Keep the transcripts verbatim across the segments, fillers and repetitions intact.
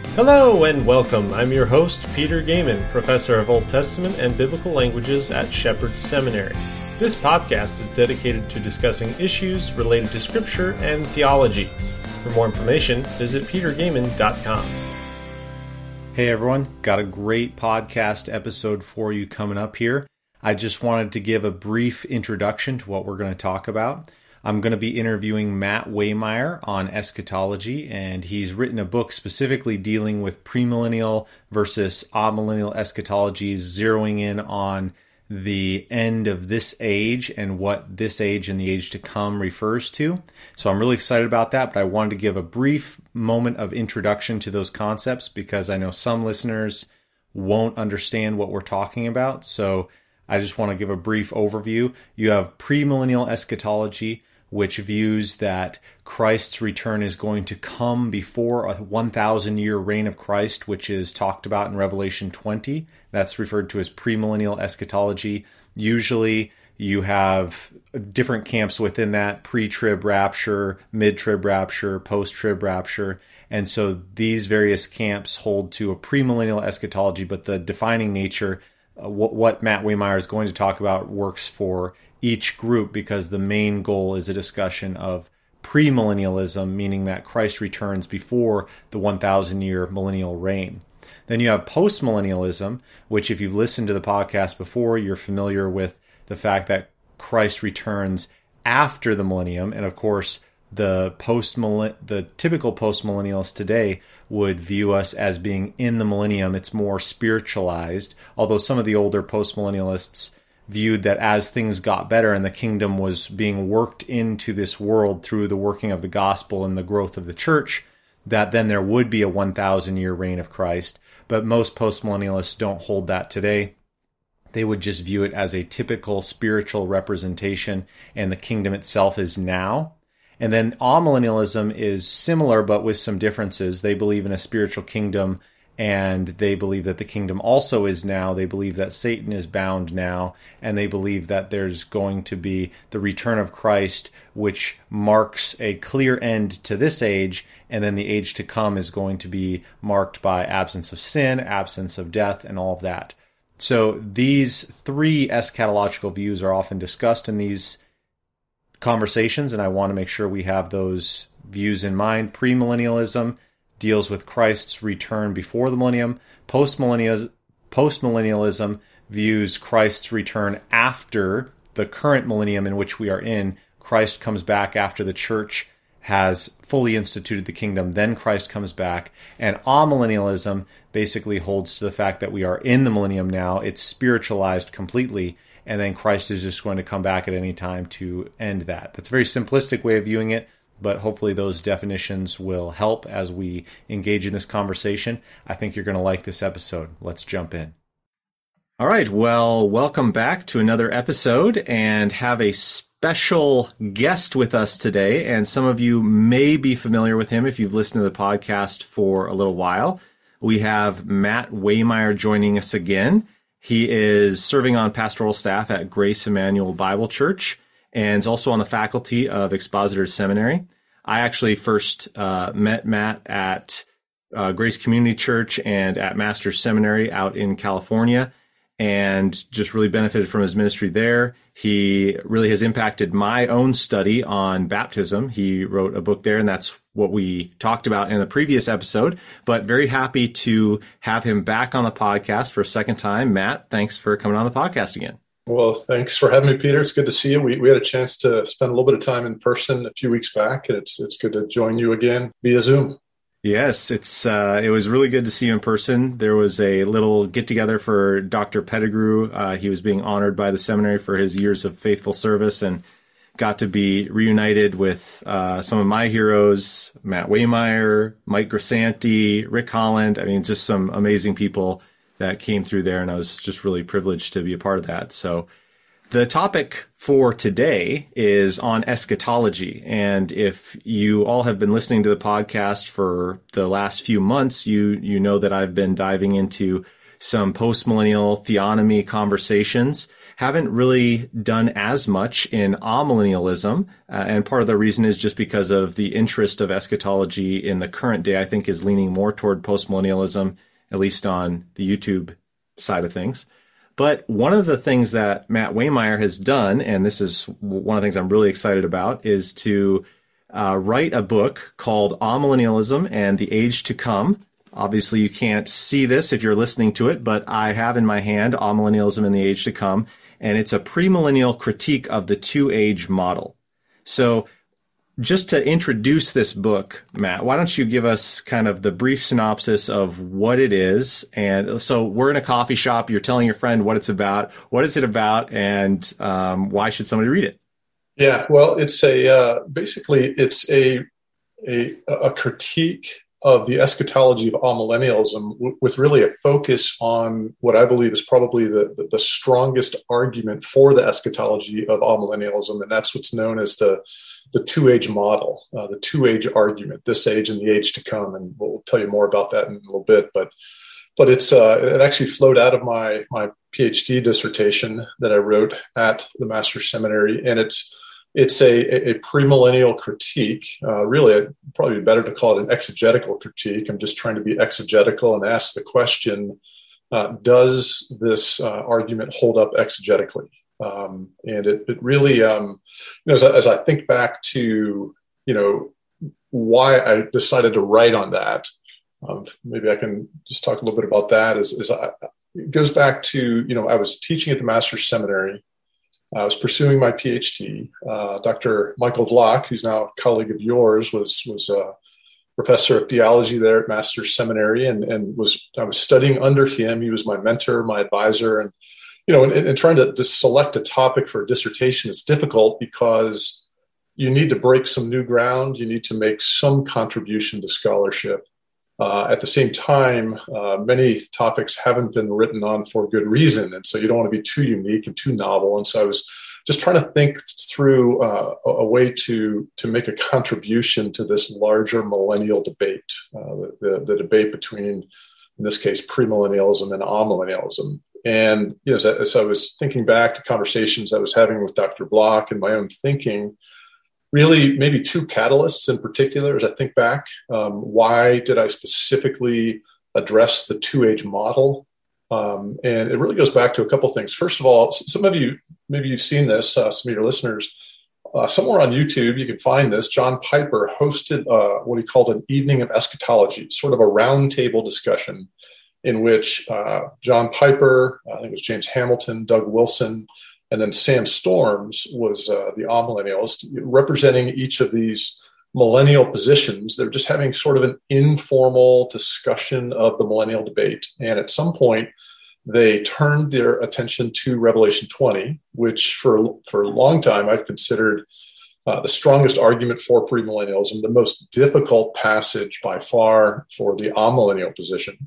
Hello and welcome. I'm your host, Peter Gaiman, Professor of Old Testament and Biblical Languages at Shepherd Seminary. This podcast is dedicated to discussing issues related to Scripture and theology. For more information, visit peter gaiman dot com. Hey everyone, got a great podcast episode for you coming up here. I just wanted to give a brief introduction to what we're going to talk about. I'm going to be interviewing Matt Waymeyer on eschatology, and he's written a book specifically dealing with premillennial versus amillennial eschatologies, zeroing in on the end of this age and what this age and the age to come refers to. So I'm really excited about that, but I wanted to give a brief moment of introduction to those concepts because I know some listeners won't understand what we're talking about. So I just want to give a brief overview. You have premillennial eschatology, which views that Christ's return is going to come before a one thousand year reign of Christ, which is talked about in Revelation twenty. That's referred to as premillennial eschatology. Usually you have different camps within that: pre-trib rapture, mid-trib rapture, post-trib rapture. And so these various camps hold to a premillennial eschatology, but the defining nature, uh, what, what Matt Waymeyer is going to talk about, works for each group because the main goal is a discussion of premillennialism, meaning that Christ returns before the one thousand year millennial reign. Then you have postmillennialism, which if you've listened to the podcast before, you're familiar with the fact that Christ returns after the millennium. And of course, the post the typical postmillennialist today would view us as being in the millennium. It's more spiritualized, although some of the older postmillennialists viewed that as things got better and the kingdom was being worked into this world through the working of the gospel and the growth of the church, that then there would be a one thousand year reign of Christ. But most postmillennialists don't hold that today. They would just view it as a typical spiritual representation, and the kingdom itself is now. And then amillennialism is similar, but with some differences. They believe in a spiritual kingdom, and they believe that the kingdom also is now. They believe that Satan is bound now, and they believe that there's going to be the return of Christ, which marks a clear end to this age, and then the age to come is going to be marked by absence of sin, absence of death, and all of that. So these three eschatological views are often discussed in these conversations, and I want to make sure we have those views in mind. Premillennialism deals with Christ's return before the millennium. Postmillennialism, postmillennialism views Christ's return after the current millennium in which we are in. Christ comes back after the church has fully instituted the kingdom. Then Christ comes back. And amillennialism basically holds to the fact that we are in the millennium now. It's spiritualized completely. And then Christ is just going to come back at any time to end that. That's a very simplistic way of viewing it, but hopefully those definitions will help as we engage in this conversation. I think you're going to like this episode. Let's jump in. All right. Well, welcome back to another episode, and have a special guest with us today. And some of you may be familiar with him if you've listened to the podcast for a little while. We have Matt Waymeyer joining us again. He is serving on pastoral staff at Grace Emmanuel Bible Church, and is also on the faculty of Expositor Seminary. I actually first uh, met Matt at uh, Grace Community Church and at Master's Seminary out in California, and just really benefited from his ministry there. He really has impacted my own study on baptism. He wrote a book there, and that's what we talked about in the previous episode. But very happy to have him back on the podcast for a second time. Matt, thanks for coming on the podcast again. Well, thanks for having me, Peter. It's good to see you. We we had a chance to spend a little bit of time in person a few weeks back, and it's it's good to join you again via Zoom. Yes, it's uh, it was really good to see you in person. There was a little get-together for Doctor Pettigrew. Uh, he was being honored by the seminary for his years of faithful service, and got to be reunited with uh, some of my heroes, Matt Waymeyer, Mike Grisanti, Rick Holland. I mean, just some amazing people that came through there, and I was just really privileged to be a part of that. So the topic for today is on eschatology. And if you all have been listening to the podcast for the last few months, you you know that I've been diving into some postmillennial theonomy conversations. haven't really done as much in amillennialism. Uh, and part of the reason is just because of the interest of eschatology in the current day, I think is leaning more toward postmillennialism, at least on the YouTube side of things. But one of the things that Matt Waymeyer has done, and this is one of the things I'm really excited about, is to uh, write a book called Amillennialism and the Age to Come. Obviously, you can't see this if you're listening to it, but I have in my hand Amillennialism and the Age to Come, and it's a premillennial critique of the two-age model. So just to introduce this book, Matt, why don't you give us kind of the brief synopsis of what it is? And so we're in a coffee shop. You're telling your friend what it's about. What is it about, and um, why should somebody read it? Yeah, well, it's a uh, basically it's a a, a critique of the eschatology of amillennialism, w- with really a focus on what I believe is probably the, the, the strongest argument for the eschatology of amillennialism, and that's what's known as the the two-age model, uh, the two-age argument, this age and the age to come, and we'll tell you more about that in a little bit. But but it's uh, it actually flowed out of my my PhD dissertation that I wrote at the Master's Seminary, and it's it's a, a premillennial critique. Uh, really, it'd probably be better to call it an exegetical critique. I'm just trying to be exegetical and ask the question: uh, does this uh, argument hold up exegetically? Um, and it, it really, um, you know, as I, as I think back to, you know, why I decided to write on that, um, maybe I can just talk a little bit about that. Is, is I, it goes back to, you know, I was teaching at the Master's Seminary. I was pursuing my PhD. Uh, Doctor Michael Vlach, who's now a colleague of yours, was was a professor of theology there at Master's Seminary, and and was I was studying under him. He was my mentor, my advisor, and you know, and, and trying to, to select a topic for a dissertation is difficult because you need to break some new ground. You need to make some contribution to scholarship. Uh, at the same time, uh, many topics haven't been written on for good reason. And so you don't want to be too unique and too novel. And so I was just trying to think through uh, a, a way to, to make a contribution to this larger millennial debate, uh, the, the debate between, in this case, premillennialism and amillennialism. And you know, as, I, as I was thinking back to conversations I was having with Doctor Vlach and my own thinking, really maybe two catalysts in particular, as I think back, um, why did I specifically address the two-age model? Um, and it really goes back to a couple things. First of all, some of you, maybe you've seen this, uh, some of your listeners, uh, somewhere on YouTube, you can find this. John Piper hosted uh, what he called an evening of eschatology, sort of a roundtable discussion in which uh, John Piper, I think it was James Hamilton, Doug Wilson, and then Sam Storms was uh, the amillennialist, representing each of these millennial positions. They're just having sort of an informal discussion of the millennial debate. And at some point, they turned their attention to Revelation twenty, which for, for a long time I've considered uh, the strongest argument for premillennialism, the most difficult passage by far for the amillennial position.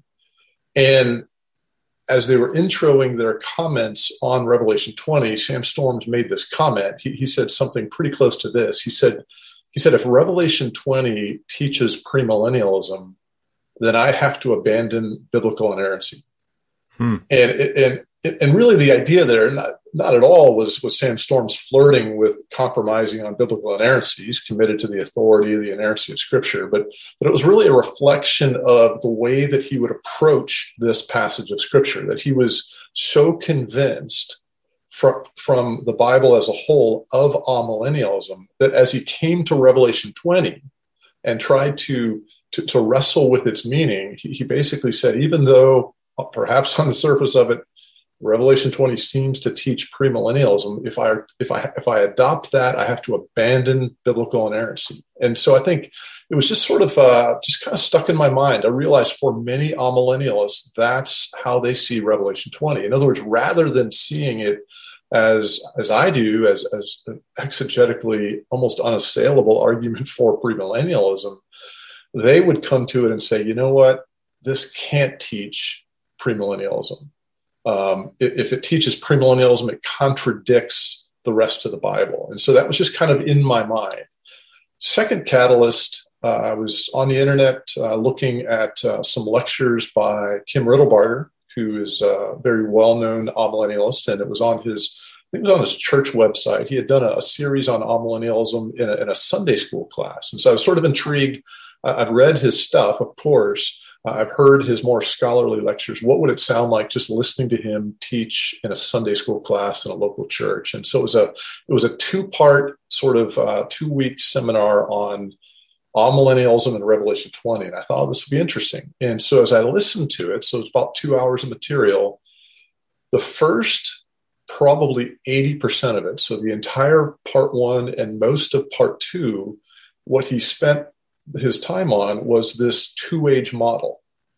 And as they were introing their comments on Revelation twenty, Sam Storms made this comment. He, he said something pretty close to this. He said, he said, if Revelation twenty teaches premillennialism, then I have to abandon biblical inerrancy. Hmm. And, and, and really the idea there, not, not at all was, was Sam Storms flirting with compromising on biblical inerrancy. He's committed to the authority, the inerrancy of Scripture, but, but it was really a reflection of the way that he would approach this passage of Scripture, that he was so convinced from, from the Bible as a whole of amillennialism that as he came to Revelation twenty and tried to, to, to wrestle with its meaning, he, he basically said, even though perhaps on the surface of it, Revelation twenty seems to teach premillennialism. If I if I if I adopt that, I have to abandon biblical inerrancy. And so I think it was just sort of uh, just kind of stuck in my mind. I realized for many amillennialists, that's how they see Revelation twenty. In other words, rather than seeing it as as I do, as as an exegetically almost unassailable argument for premillennialism, they would come to it and say, you know what, this can't teach premillennialism. Um, if it teaches premillennialism, it contradicts the rest of the Bible. And so that was just kind of in my mind. Second catalyst, uh, I was on the internet uh, looking at uh, some lectures by Kim Riddlebarger, who is a very well-known amillennialist, and it was on his, I think it was on his church website. He had done a, a series on amillennialism in a, in a Sunday school class. And so I was sort of intrigued. I've read his stuff, of course. I've heard his more scholarly lectures. What would it sound like just listening to him teach in a Sunday school class in a local church? And so it was a, it was a two-part sort of uh, two-week seminar on amillennialism and Revelation twenty. And I thought, oh, this would be interesting. And so as I listened to it, so it's about two hours of material, the first probably eighty percent of it, so the entire part one and most of part two, what he spent his time on was this two-age model.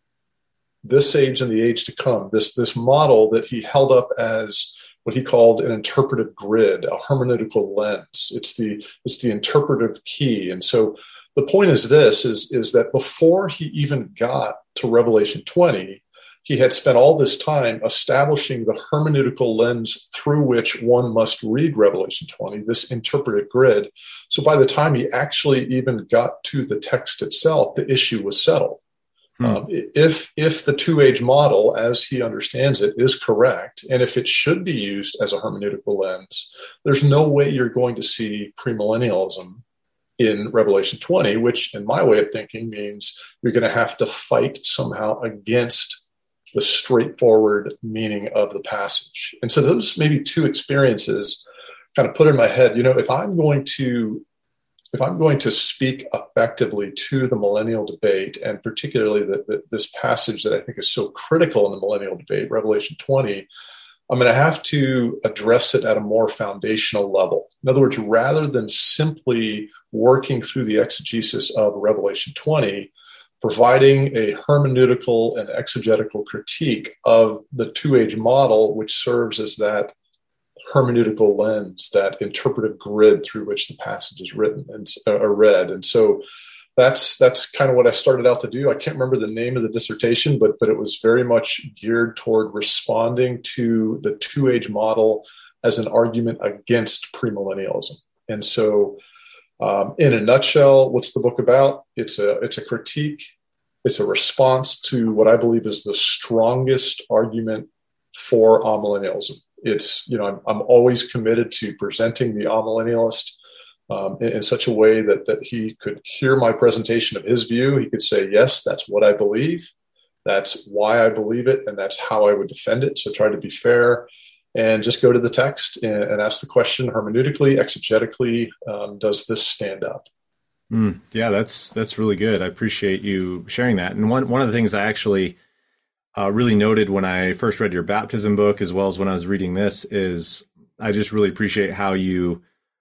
This age and the age to come, this, this model that he held up as what he called an interpretive grid, a hermeneutical lens. It's the, it's the interpretive key. And so the point is this, is, is that before he even got to Revelation twenty, he had spent all this time establishing the hermeneutical lens through which one must read Revelation twenty, this interpretive grid. So by the time he actually even got to the text itself, the issue was settled. Hmm. Um, if, if the two-age model, as he understands it, is correct, and if it should be used as a hermeneutical lens, there's no way you're going to see premillennialism in Revelation twenty, which in my way of thinking means you're going to have to fight somehow against the straightforward meaning of the passage. And so those maybe two experiences kind of put in my head, you know, if I'm going to, if I'm going to speak effectively to the millennial debate, and particularly the, the, this passage that I think is so critical in the millennial debate, Revelation twenty, I'm going to have to address it at a more foundational level. In other words, rather than simply working through the exegesis of Revelation twenty, providing a hermeneutical and exegetical critique of the two-age model, which serves as that hermeneutical lens, that interpretive grid through which the passage is written and uh, read. And so that's that's kind of what I started out to do. I can't remember the name of the dissertation, but but it was very much geared toward responding to the two-age model as an argument against premillennialism. And so Um, in a nutshell, what's the book about? It's a it's a critique. It's a response to what I believe is the strongest argument for amillennialism. It's, you know, I'm, I'm always committed to presenting the amillennialist um, in, in such a way that that he could hear my presentation of his view. He could say, yes, that's what I believe. That's why I believe it, and that's how I would defend it. So try to be fair. And just go to the text and, and ask the question hermeneutically, exegetically, um, does this stand up? Mm, yeah, that's that's really good. I appreciate you sharing that. And one one of the things I actually uh, really noted when I first read your baptism book, as well as when I was reading this, is I just really appreciate how you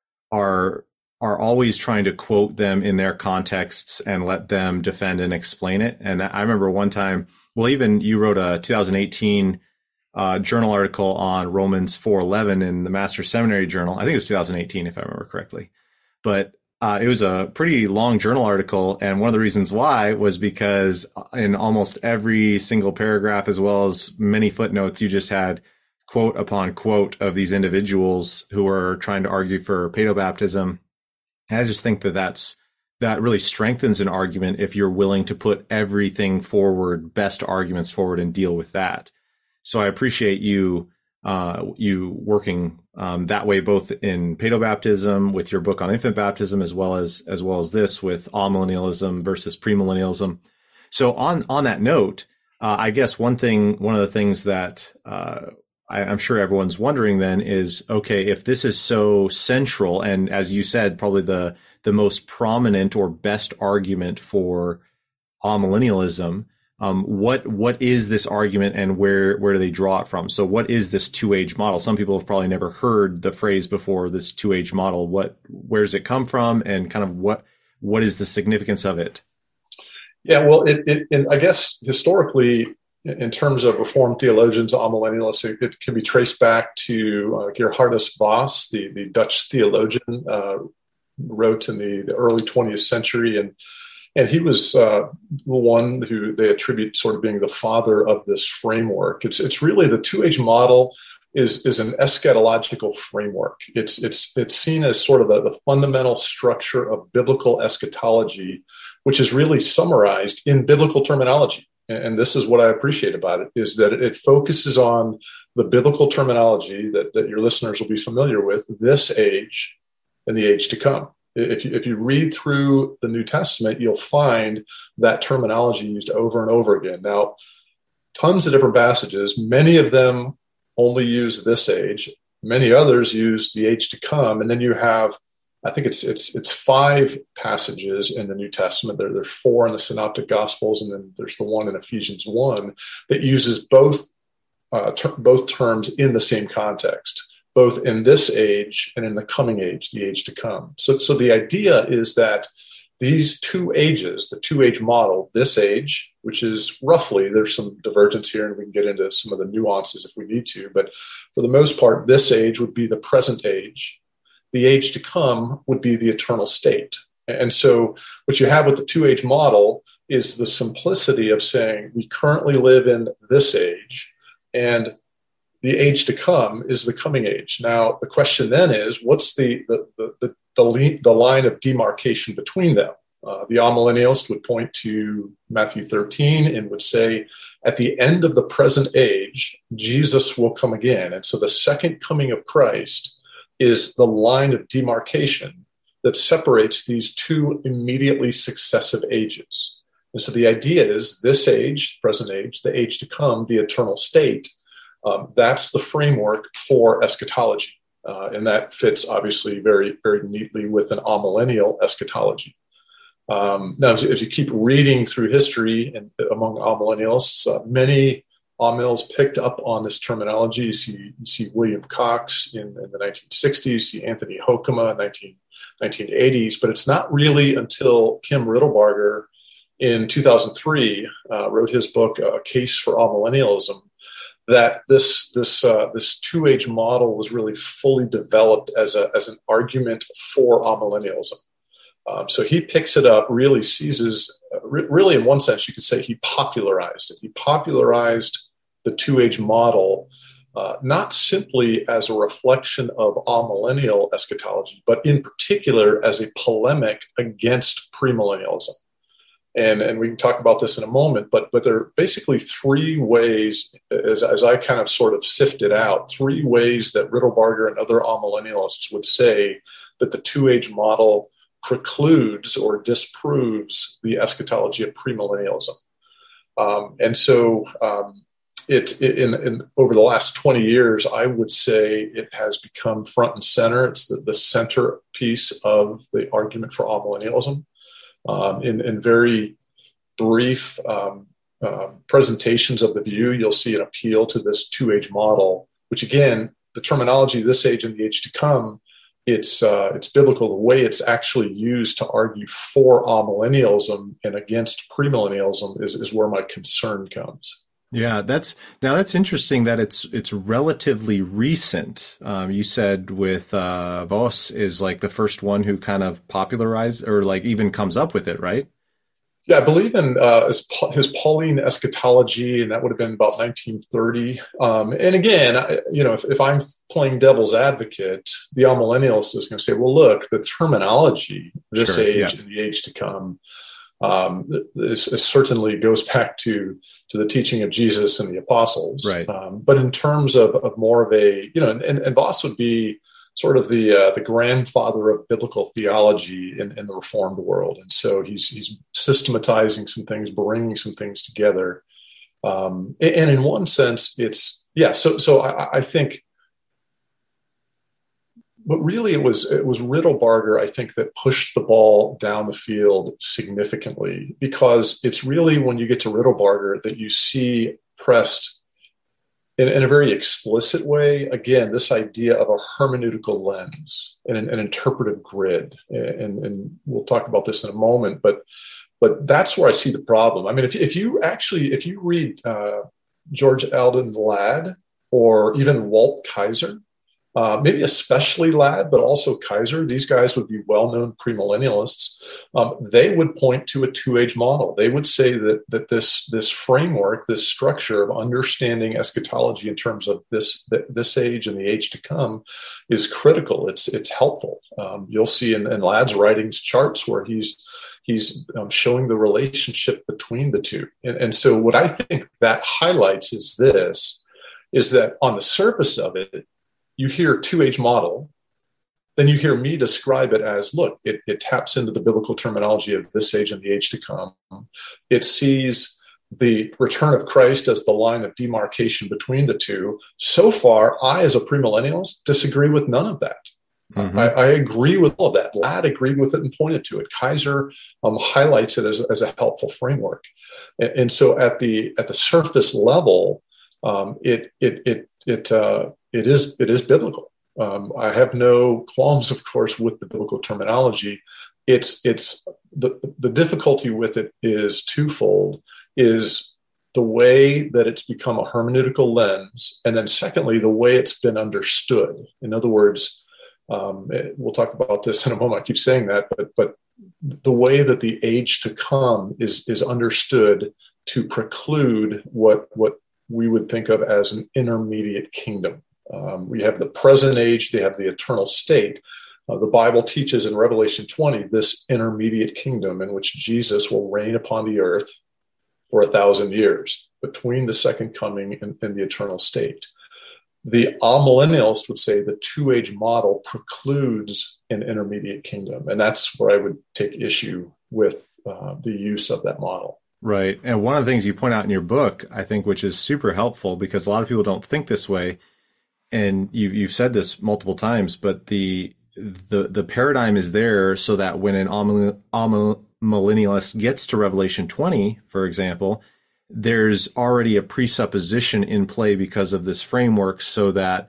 are are always trying to quote them in their contexts and let them defend and explain it. And I remember one time, well, even you wrote a two thousand eighteen Uh, journal article on Romans four eleven in the Master's Seminary Journal. I think it was two thousand eighteen, if I remember correctly. But uh, it was a pretty long journal article. And one of the reasons why was because in almost every single paragraph, as well as many footnotes, you just had quote upon quote of these individuals who were trying to argue for paedobaptism. And I just think that that's, that really strengthens an argument if you're willing to put everything forward, best arguments forward, and deal with that. So I appreciate you uh, you working um, that way, both in paedobaptism with your book on infant baptism, as well as as well as this with amillennialism versus premillennialism. So on on that note, uh, I guess one thing, one of the things that uh, I, I'm sure everyone's wondering then is, okay, if this is so central, and as you said, probably the the most prominent or best argument for amillennialism. Um, what what is this argument, and where where do they draw it from? So what is this two-age model? Some people have probably never heard the phrase before, this two-age model. What where does it come from, and kind of what what is the significance of it? Yeah, well, it, it and I guess historically, in terms of Reformed theologians, amillennialists, it, it can be traced back to uh, Geerhardus Vos, the the Dutch theologian, uh, wrote in the, the early twentieth century, and And he was uh, the one who they attribute sort of being the father of this framework. It's it's really the two-age model is is an eschatological framework. It's it's it's seen as sort of the, the fundamental structure of biblical eschatology, which is really summarized in biblical terminology. and this is what I appreciate about it, is that it focuses on the biblical terminology that, that your listeners will be familiar with, this age and the age to come. If you, if you read through the New Testament, you'll find that terminology used over and over again. Now, tons of different passages, many of them only use this age, many others use the age to come, and then you have, I think it's it's it's five passages in the New Testament. There, there are four in the Synoptic Gospels, and then there's the one in Ephesians one that uses both uh, ter- both terms in the same context, both in this age and in the coming age, the age to come. So, so the idea is that these two ages, the two-age model, this age, which is roughly, there's some divergence here, and we can get into some of the nuances if we need to, but for the most part, this age would be the present age. The age to come would be the eternal state. And so what you have with the two-age model is the simplicity of saying we currently live in this age, and the age to come is the coming age. Now, the question then is, what's the the the, the, the, the line of demarcation between them? Uh, the amillennialist would point to Matthew thirteen and would say, at the end of the present age, Jesus will come again. And so the second coming of Christ is the line of demarcation that separates these two immediately successive ages. And so the idea is this age, present age, the age to come, the eternal state, um, that's the framework for eschatology. Uh, and that fits obviously very, very neatly with an amillennial eschatology. Um, now, as, as you keep reading through history and among amillennialists, uh, many Amils picked up on this terminology. You see, you see William Cox in, in the nineteen sixties, you see Anthony Hoekema in the nineteen eighties, but it's not really until Kim Riddlebarger in two thousand three uh, wrote his book, A Case for Amillennialism, that this this uh, this two-age model was really fully developed as a as an argument for amillennialism. Um, so he picks it up, really seizes, uh, re- really in one sense, you could say he popularized it. He popularized the two-age model, uh, not simply as a reflection of amillennial eschatology, but in particular as a polemic against premillennialism. And, and we can talk about this in a moment, but, but there are basically three ways, as, as I kind of sort of sifted out, three ways that Riddlebarger and other amillennialists would say that the two-age model precludes or disproves the eschatology of premillennialism. Um, and so um, it, it in, in over the last twenty years, I would say it has become front and center. It's the, the centerpiece of the argument for amillennialism. Um, in, in very brief um, uh, presentations of the view, you'll see an appeal to this two-age model, which again, the terminology, this age and the age to come, it's uh, it's biblical. The way it's actually used to argue for amillennialism and against premillennialism is, is where my concern comes. Yeah, that's now that's interesting that it's it's relatively recent. Um, you said with uh, Vos is like the first one who kind of popularized or like even comes up with it, right? Yeah, I believe in uh, his, his Pauline eschatology, and that would have been about nineteen thirty. Um, and again, I, you know, if, if I'm playing devil's advocate, the amillennialist is going to say, well, look, the terminology, this sure, age yeah. and the age to come, um, this, this certainly goes back to to the teaching of Jesus and the apostles. Right. Um, but in terms of, of more of a, you know, and, and Vos would be sort of the uh, the grandfather of biblical theology in, in the Reformed world, and so he's he's systematizing some things, bringing some things together, um, and, and in one sense, it's yeah. So so I, I think, but really it was it was Riddlebarger, I think, that pushed the ball down the field significantly, because it's really when you get to Riddlebarger that you see pressed In, in a very explicit way, again, this idea of a hermeneutical lens and an, an interpretive grid. And, and we'll talk about this in a moment, but but that's where I see the problem. I mean, if, if you actually, if you read uh, George Eldon Ladd or even Walt Kaiser, uh, maybe especially Ladd, but also Kaiser, these guys would be well-known premillennialists. Um, they would point to a two-age model. They would say that that this this framework, this structure of understanding eschatology in terms of this this age and the age to come, is critical. It's it's helpful. Um, you'll see in, in Ladd's writings charts where he's He's um, showing the relationship between the two. And, and so what I think that highlights is this, is that on the surface of it, you hear two-age model, then you hear me describe it as, look, it, it taps into the biblical terminology of this age and the age to come. It sees the return of Christ as the line of demarcation between the two. So far, I, as a premillennialist, disagree with none of that. Mm-hmm. I, I agree with all of that. Ladd agreed with it and pointed to it. Kaiser um, highlights it as, as a helpful framework. And, and so at the at the surface level, um, it it it it uh, it is it is biblical. Um, I have no qualms, of course, with the biblical terminology. It's it's the the difficulty with it is twofold. Is the way that it's become a hermeneutical lens, and then secondly, the way it's been understood. In other words, um, we'll talk about this in a moment. I keep saying that, but but the way that the age to come is is understood to preclude what what we would think of as an intermediate kingdom. Um, we have the present age, they have the eternal state. Uh, the Bible teaches in Revelation twenty this intermediate kingdom in which Jesus will reign upon the earth for a thousand years between the second coming and, and the eternal state. The amillennialist would say the two-age model precludes an intermediate kingdom, and that's where I would take issue with uh, the use of that model. Right, and one of the things you point out in your book, I think, which is super helpful because a lot of people don't think this way, and you, you've said this multiple times, but the the the paradigm is there so that when an amillennialist gets to Revelation twenty, for example, there's already a presupposition in play because of this framework so that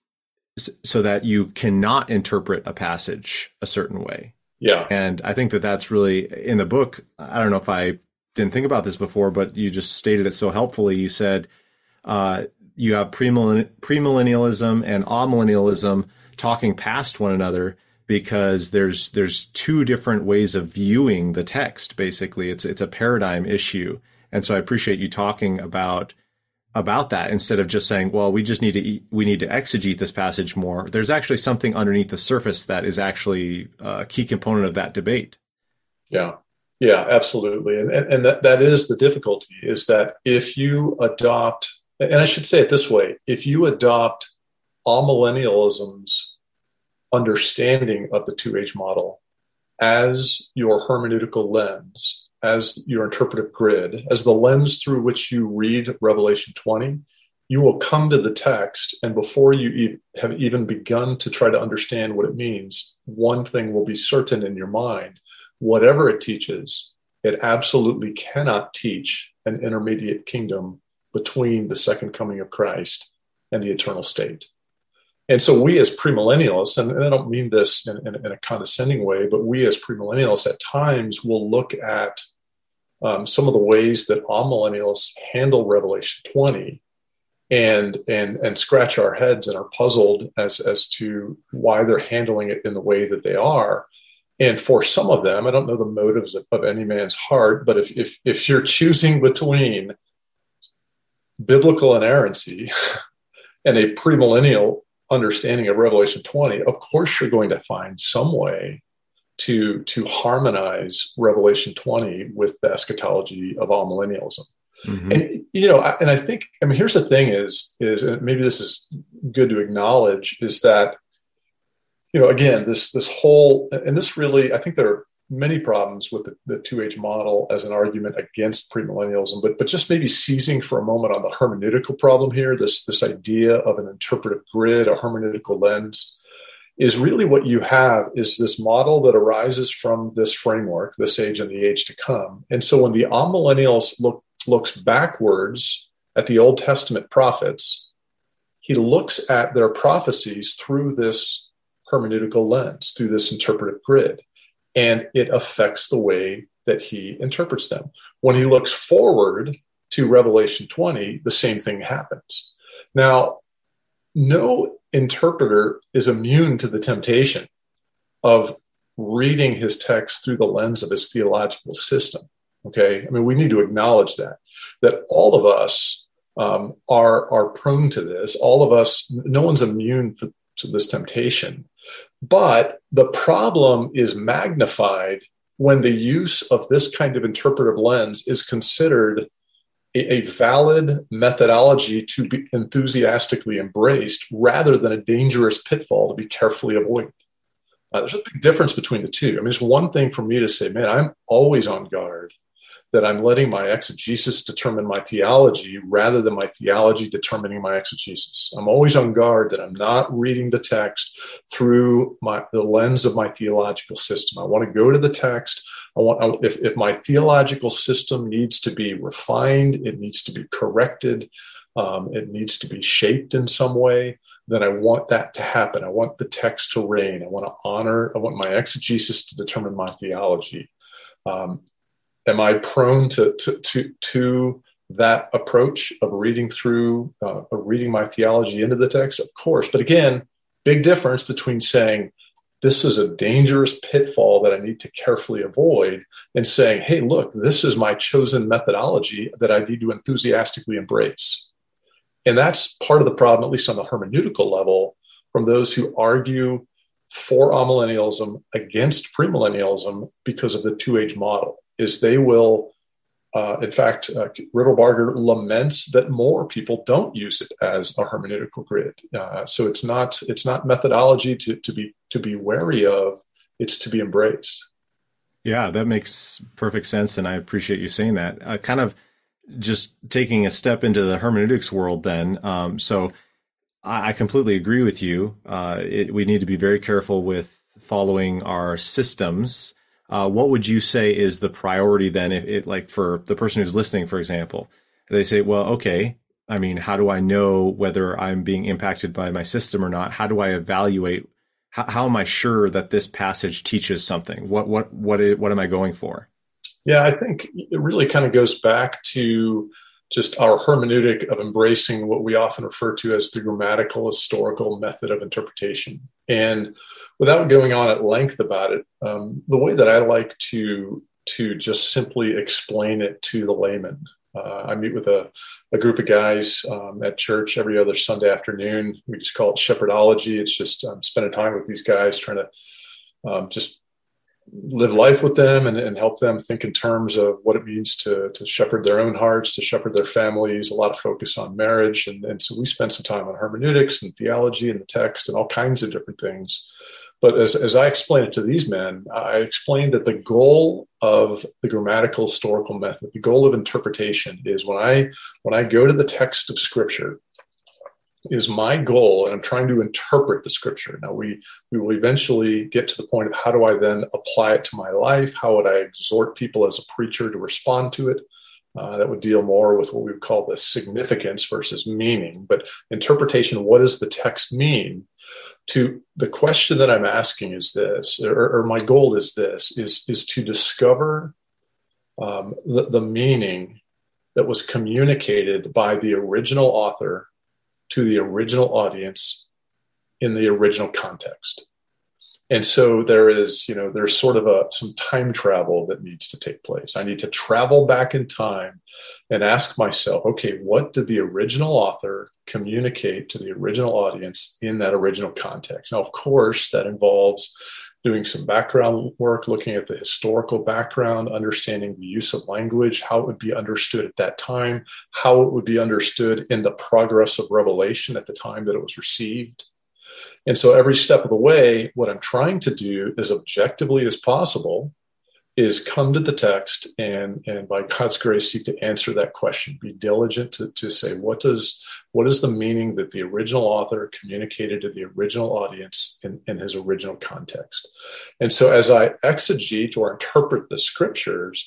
so that you cannot interpret a passage a certain way. Yeah. And I think that that's really in the book. I don't know if I didn't think about this before, but you just stated it so helpfully. You said uh, you have premillenn- premillennialism and amillennialism talking past one another because there's there's two different ways of viewing the text. Basically, it's it's a paradigm issue, and so I appreciate you talking about about that instead of just saying, well, we just need to we need to exegete this passage more. There's actually something underneath the surface that is actually a key component of that debate. Yeah, yeah, absolutely, and and, and that, that is the difficulty is that if you adopt, and I should say it this way, if you adopt amillennialism's understanding of the two-age model as your hermeneutical lens, as your interpretive grid, as the lens through which you read Revelation twenty, you will come to the text, and before you e- have even begun to try to understand what it means, one thing will be certain in your mind. Whatever it teaches, it absolutely cannot teach an intermediate kingdom between the second coming of Christ and the eternal state. And so we as premillennialists, and I don't mean this in, in, in a condescending way, but we as premillennialists at times will look at um, some of the ways that amillennialists handle Revelation twenty and, and, and scratch our heads and are puzzled as, as to why they're handling it in the way that they are. And for some of them, I don't know the motives of, of any man's heart, but if, if, if you're choosing between biblical inerrancy and a premillennial understanding of Revelation twenty, of course you're going to find some way to, to harmonize Revelation twenty with the eschatology of amillennialism. Mm-hmm. And, you know, I, and I think, I mean, here's the thing is, is, and maybe this is good to acknowledge, is that, you know, again, this, this whole, and this really, I think there are many problems with the, the two-age model as an argument against premillennialism, but but just maybe seizing for a moment on the hermeneutical problem here, this, this idea of an interpretive grid, a hermeneutical lens, is really what you have is this model that arises from this framework, this age and the age to come. And so when the amillennialist look, looks backwards at the Old Testament prophets, he looks at their prophecies through this hermeneutical lens, through this interpretive grid. And it affects the way that he interprets them. When he looks forward to Revelation twenty, the same thing happens. Now, no interpreter is immune to the temptation of reading his text through the lens of his theological system. Okay, I mean, we need to acknowledge that, that all of us um, are, are prone to this. All of us, no one's immune for, to this temptation. But the problem is magnified when the use of this kind of interpretive lens is considered a, a valid methodology to be enthusiastically embraced rather than a dangerous pitfall to be carefully avoided. Uh, there's a big difference between the two. I mean, it's one thing for me to say, man, I'm always on guard that I'm letting my exegesis determine my theology rather than my theology determining my exegesis. I'm always on guard that I'm not reading the text through my, the lens of my theological system. I want to go to the text. I want, if, if my theological system needs to be refined, it needs to be corrected, um, it needs to be shaped in some way, then I want that to happen. I want the text to reign. I want to honor, I want my exegesis to determine my theology. Um, Am I prone to, to to to that approach of reading through, uh, of reading my theology into the text? Of course. But again, big difference between saying this is a dangerous pitfall that I need to carefully avoid and saying, hey, look, this is my chosen methodology that I need to enthusiastically embrace. And that's part of the problem, at least on the hermeneutical level, from those who argue for amillennialism against premillennialism because of the two-age model. Is they will, uh, in fact, uh, Riddlebarger laments that more people don't use it as a hermeneutical grid. Uh, so it's not it's not methodology to, to be to be wary of. It's to be embraced. Yeah, that makes perfect sense, and I appreciate you saying that. Uh, kind of just taking a step into the hermeneutics world, then. Um, so I, I completely agree with you. Uh, it, we need to be very careful with following our systems. Uh, what would you say is the priority then, if it, like for the person who's listening, for example, they say, well, okay, I mean, how do I know whether I'm being impacted by my system or not? How do I evaluate? How, how am I sure that this passage teaches something? What, what, what, is, what am I going for? Yeah, I think it really kind of goes back to just our hermeneutic of embracing what we often refer to as the grammatical historical method of interpretation. And without going on at length about it, um, the way that I like to to just simply explain it to the layman. Uh, I meet with a, a group of guys um, at church every other Sunday afternoon. We just call it shepherdology. It's just um, spending time with these guys, trying to um, just live life with them and, and help them think in terms of what it means to, to shepherd their own hearts, to shepherd their families, a lot of focus on marriage. And, and so we spend some time on hermeneutics and theology and the text and all kinds of different things. But as, as I explain it to these men, I explain that the goal of the grammatical historical method, the goal of interpretation is when I when I go to the text of Scripture, is my goal, and I'm trying to interpret the Scripture. Now, we, we will eventually get to the point of how do I then apply it to my life? How would I exhort people as a preacher to respond to it? Uh, that would deal more with what we would call the significance versus meaning. But interpretation, what does the text mean? To the question that I'm asking is this, or, or my goal is this, is, is to discover um, the, the meaning that was communicated by the original author to the original audience in the original context. And so there is, you know, there's sort of a some time travel that needs to take place. I need to travel back in time and ask myself, okay, what did the original author communicate to the original audience in that original context? Now, of course, that involves doing some background work, looking at the historical background, understanding the use of language, how it would be understood at that time, how it would be understood in the progress of revelation at the time that it was received. And so every step of the way, what I'm trying to do as objectively as possible is come to the text and, and by God's grace, seek to answer that question. Be diligent to, to say, what does what is the meaning that the original author communicated to the original audience in, in his original context? And so as I exegete or interpret the Scriptures,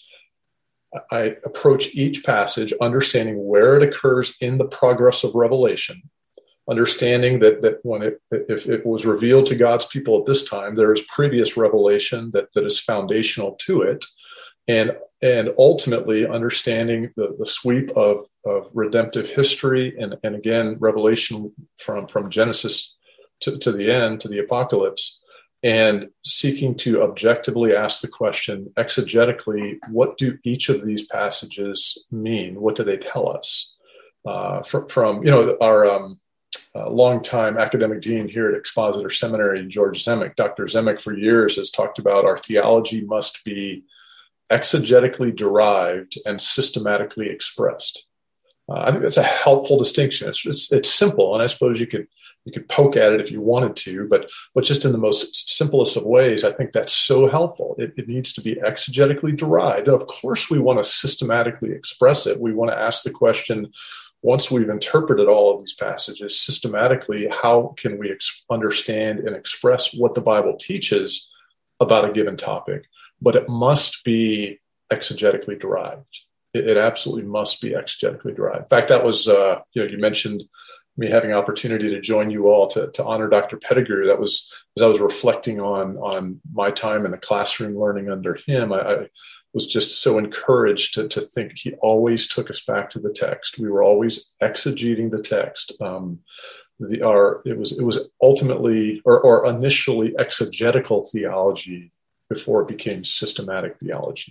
I approach each passage understanding where it occurs in the progress of revelation, understanding that that when it if it was revealed to God's people at this time, there is previous revelation that, that is foundational to it, and and ultimately understanding the, the sweep of, of redemptive history and, and again revelation from, from Genesis to, to the end, to the apocalypse, and seeking to objectively ask the question exegetically, what do each of these passages mean? What do they tell us? Uh, from, from you know our um, a longtime academic dean here at Expositor Seminary, George Zemek. Doctor Zemek for years has talked about our theology must be exegetically derived and systematically expressed. Uh, I think that's a helpful distinction. It's, it's it's simple, and I suppose you could you could poke at it if you wanted to, but but just in the most simplest of ways, I think that's so helpful. It, it needs to be exegetically derived. And of course, we want to systematically express it. We want to ask the question, once we've interpreted all of these passages systematically, how can we ex- understand and express what the Bible teaches about a given topic? But it must be exegetically derived. It, it absolutely must be exegetically derived. In fact, that was, uh, you know, you mentioned me having an opportunity to join you all to, to honor Doctor Pettigrew. That was, as I was reflecting on, on my time in the classroom learning under him, I, I was just so encouraged to, to think he always took us back to the text. We were always exegeting the text. Um, the, our, it was, it was ultimately, or, or initially exegetical theology before it became systematic theology.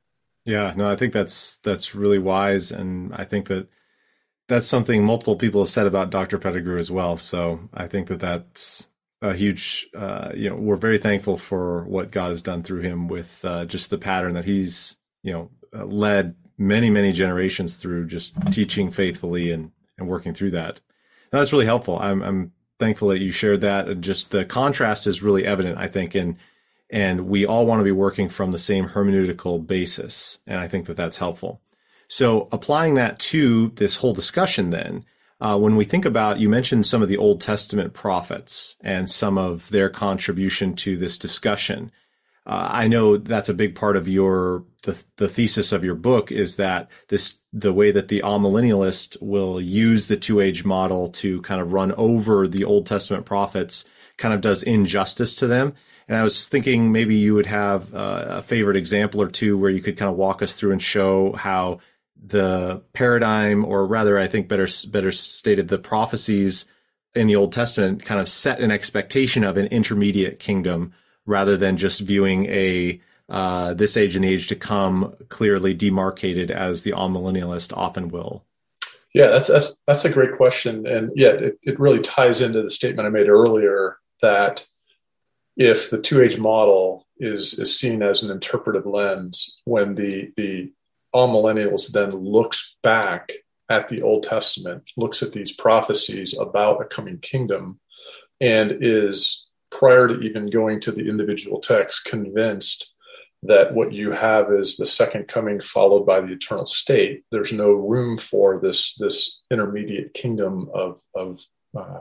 Yeah, no, I think that's that's really wise, and I think that that's something multiple people have said about Doctor Pettigrew as well. So I think that that's a huge, uh, you know, we're very thankful for what God has done through him with uh, just the pattern that he's, you know, uh, led many, many generations through, just teaching faithfully and, and working through that. And that's really helpful. I'm, I'm thankful that you shared that. And just the contrast is really evident, I think, in and we all want to be working from the same hermeneutical basis. And I think that that's helpful. So applying that to this whole discussion then, uh, when we think about, you mentioned some of the Old Testament prophets and some of their contribution to this discussion. Uh, I know that's a big part of your, the, the thesis of your book is that this, the way that the amillennialist will use the two-age model to kind of run over the Old Testament prophets kind of does injustice to them. And I was thinking maybe you would have uh, a favorite example or two where you could kind of walk us through and show how the paradigm, or rather, I think better better stated, the prophecies in the Old Testament kind of set an expectation of an intermediate kingdom rather than just viewing a uh, this age and the age to come clearly demarcated as the amillennialist often will. Yeah, that's that's that's a great question, and yeah, it, it really ties into the statement I made earlier that if the two-age model is is seen as an interpretive lens, when the the amillennials then looks back at the Old Testament, looks at these prophecies about a coming kingdom, and is, prior to even going to the individual text, convinced that what you have is the second coming followed by the eternal state. There's no room for this this intermediate kingdom of of uh,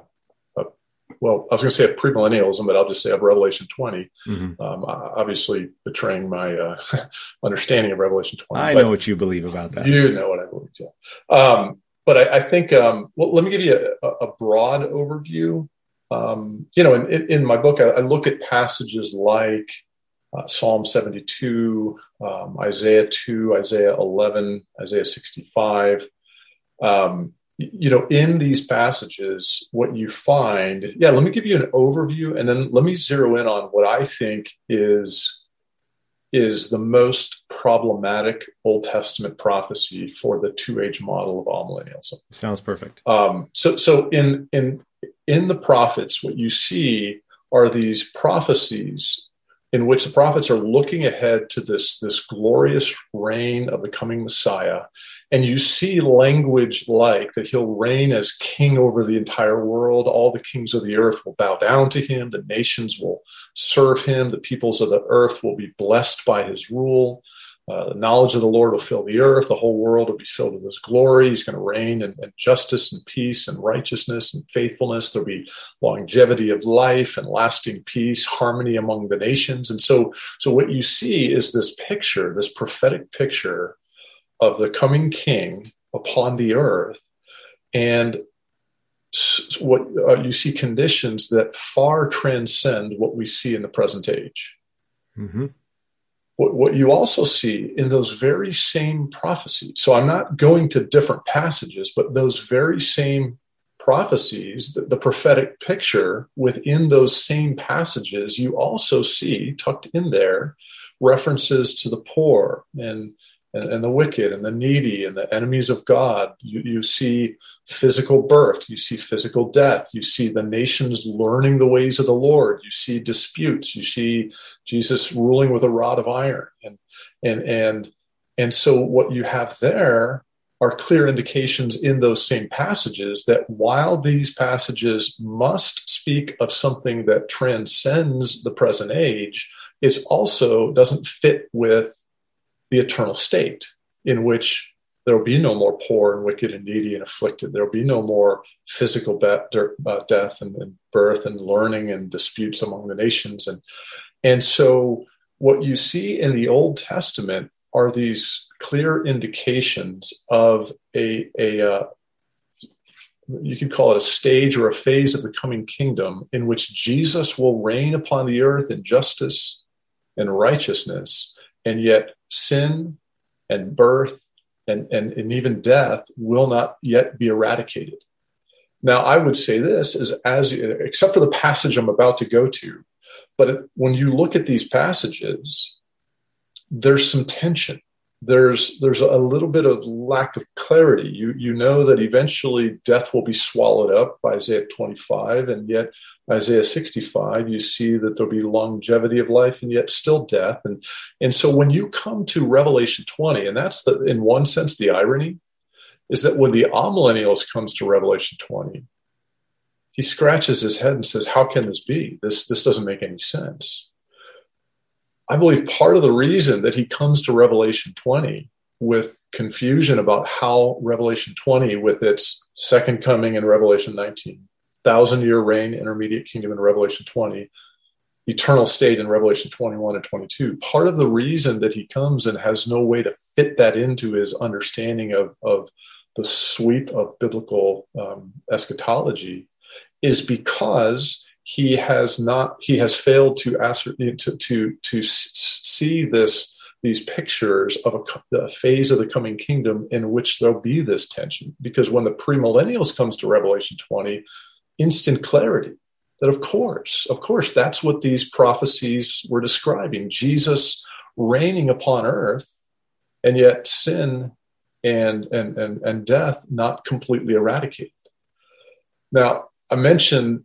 well, I was going to say of premillennialism, but I'll just say of Revelation twenty. Mm-hmm. Um, obviously, betraying my uh, understanding of Revelation twenty. I know what you believe about that. You know what I believe, yeah. Um, but I, I think, um, well, let me give you a, a broad overview. Um, you know, in, in my book, I, I look at passages like uh, Psalm seventy-two, um, Isaiah two, Isaiah eleven, Isaiah sixty-five. Um, You know, in these passages, what you find, yeah, let me give you an overview, and then let me zero in on what I think is, is the most problematic Old Testament prophecy for the two-age model of amillennialism. Sounds perfect. Um, so, so in in in the prophets, what you see are these prophecies in which the prophets are looking ahead to this, this glorious reign of the coming Messiah. And you see language like that he'll reign as king over the entire world. All the kings of the earth will bow down to him. The nations will serve him. The peoples of the earth will be blessed by his rule. Uh, the knowledge of the Lord will fill the earth. The whole world will be filled with his glory. He's going to reign in, in justice and peace and righteousness and faithfulness. There'll be longevity of life and lasting peace, harmony among the nations. And so, so what you see is this picture, this prophetic picture of the coming king upon the earth. And what uh, you see conditions that far transcend what we see in the present age. Mm-hmm. What, what you also see in those very same prophecies. So I'm not going to different passages, but those very same prophecies, the, the prophetic picture within those same passages, you also see tucked in there references to the poor and and, and the wicked and the needy and the enemies of God. You, you see physical birth. You see physical death. You see the nations learning the ways of the Lord. You see disputes. You see Jesus ruling with a rod of iron. And, and, and, and so what you have there are clear indications in those same passages that while these passages must speak of something that transcends the present age, it also doesn't fit with the eternal state in which there will be no more poor and wicked and needy and afflicted. There will be no more physical be- uh, death and, and birth and learning and disputes among the nations. And, and so what you see in the Old Testament are these clear indications of a, a uh, you could call it a stage or a phase of the coming kingdom in which Jesus will reign upon the earth in justice and righteousness, and yet sin and birth and, and, and even death will not yet be eradicated. Now, I would say this is as, except for the passage I'm about to go to, but when you look at these passages, there's some tension. There's there's a little bit of lack of clarity. You you know that eventually death will be swallowed up by Isaiah twenty-five, and yet Isaiah sixty-five, you see that there'll be longevity of life and yet still death. And, and so when you come to Revelation twenty, and that's the in one sense the irony, is that when the amillennialist comes to Revelation twenty, he scratches his head and says, how can this be? This, this doesn't make any sense. I believe part of the reason that he comes to Revelation twenty with confusion about how Revelation twenty, with its second coming in Revelation nineteen, thousand-year reign, intermediate kingdom in Revelation twenty, eternal state in Revelation twenty-one and twenty-two, part of the reason that he comes and has no way to fit that into his understanding of, of the sweep of biblical um, eschatology is because he has not, he has failed to ascertain, to, to, to see this, these pictures of a, a phase of the coming kingdom in which there'll be this tension. Because when the premillennials comes to Revelation twenty, instant clarity that of course, of course, that's what these prophecies were describing. Jesus reigning upon earth, and yet sin and, and, and, and death not completely eradicated. Now, I mentioned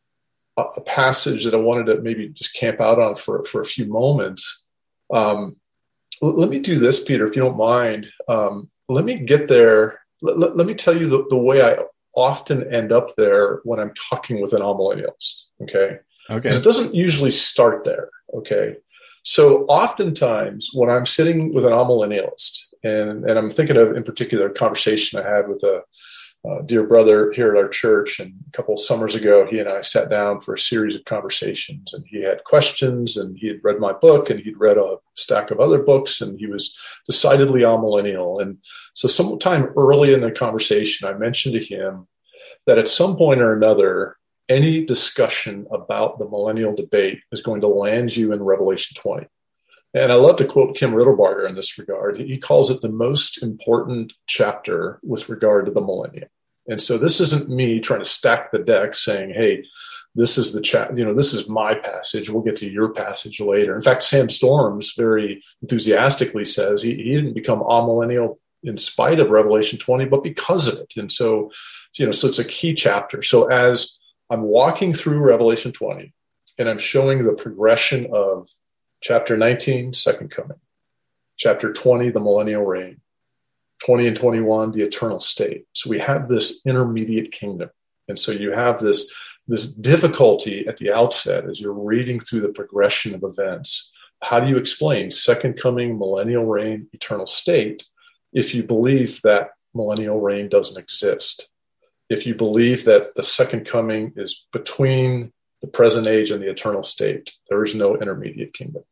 a passage that I wanted to maybe just camp out on for, for a few moments. Um, l- let me do this, Peter, if you don't mind. Um, let me get there. L- l- let me tell you the, the way I often end up there when I'm talking with an amillennialist. Okay. Okay. It doesn't usually start there. Okay. So oftentimes when I'm sitting with an amillennialist, and, and I'm thinking of in particular a conversation I had with a Uh, dear brother here at our church, and a couple of summers ago, he and I sat down for a series of conversations, and he had questions, and he had read my book, and he'd read a stack of other books, and he was decidedly amillennial. And so sometime early in the conversation, I mentioned to him that at some point or another, any discussion about the millennial debate is going to land you in Revelation twenty. And I love to quote Kim Riddlebarger in this regard. He calls it the most important chapter with regard to the millennium. And so this isn't me trying to stack the deck saying, hey, this is the chat, you know, this is my passage. We'll get to your passage later. In fact, Sam Storms very enthusiastically says he, he didn't become amillennial in spite of Revelation twenty, but because of it. And so, you know, so it's a key chapter. So as I'm walking through Revelation twenty and I'm showing the progression of Chapter nineteen, second coming. Chapter twenty, the millennial reign. twenty and twenty-one, the eternal state. So we have this intermediate kingdom. And so you have this, this difficulty at the outset as you're reading through the progression of events. How do you explain second coming, millennial reign, eternal state, if you believe that millennial reign doesn't exist? If you believe that the second coming is between the present age and the eternal state, there is no intermediate kingdom.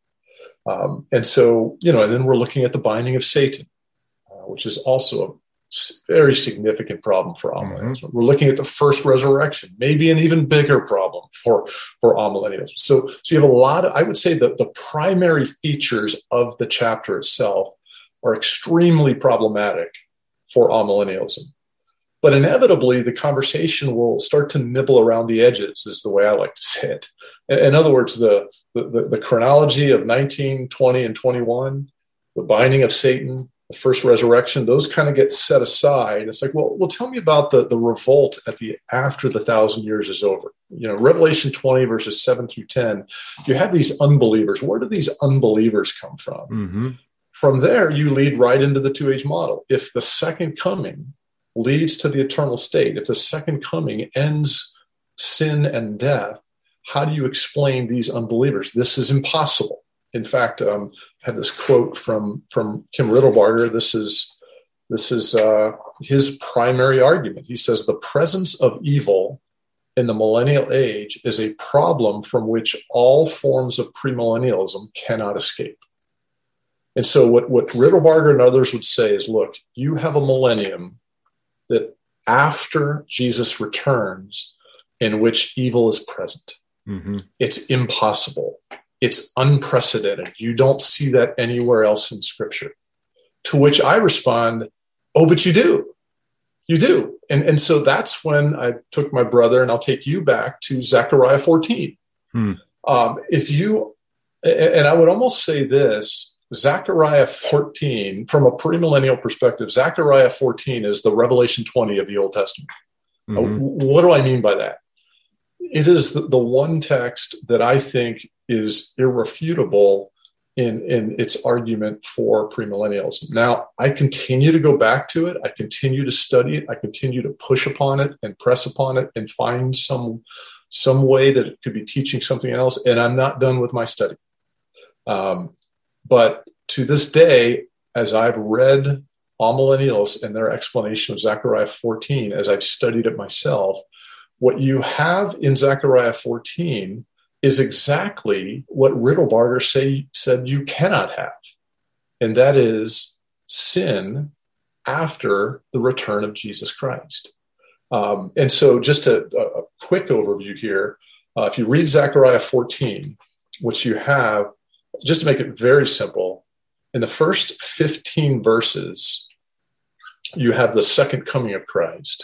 Um, and so, you know, and then we're looking at the binding of Satan, uh, which is also a very significant problem for amillennials. Mm-hmm. We're looking at the first resurrection, maybe an even bigger problem for, for amillennials. So, so you have a lot of, I would say that the primary features of the chapter itself are extremely problematic for amillennialism. But inevitably, the conversation will start to nibble around the edges, is the way I like to say it. In other words, the, the, the chronology of nineteen, twenty, and twenty-one, the binding of Satan, the first resurrection, those kind of get set aside. It's like, well, well, tell me about the, the revolt at the after the thousand years is over. You know, Revelation twenty, verses seven through ten, you have these unbelievers. Where do these unbelievers come from? Mm-hmm. From there, you lead right into the two-age model. If the second coming leads to the eternal state, if the second coming ends sin and death, how do you explain these unbelievers? This is impossible. In fact, um, I had this quote from, from Kim Riddlebarger. This is, this is uh, his primary argument. He says, the presence of evil in the millennial age is a problem from which all forms of premillennialism cannot escape. And so what, what Riddlebarger and others would say is, look, you have a millennium that after Jesus returns in which evil is present. Mm-hmm. It's impossible. It's unprecedented. You don't see that anywhere else in Scripture. To which I respond, oh, but you do. You do. And, and so that's when I took my brother, and I'll take you back to Zechariah fourteen. Hmm. Um, if you, and I would almost say this, Zechariah fourteen, from a premillennial perspective, Zechariah fourteen is the Revelation twenty of the Old Testament. Mm-hmm. What do I mean by that? It is the, the one text that I think is irrefutable in, in its argument for premillennialism. Now, I continue to go back to it. I continue to study it. I continue to push upon it and press upon it and find some, some way that it could be teaching something else. And I'm not done with my study. Um, but to this day, as I've read amillennials and their explanation of Zechariah fourteen, as I've studied it myself, what you have in Zechariah fourteen is exactly what Riddlebarger say, said you cannot have. And that is sin after the return of Jesus Christ. Um, and so just a, a quick overview here. Uh, if you read Zechariah fourteen, what you have, just to make it very simple, in the first fifteen verses, you have the second coming of Christ.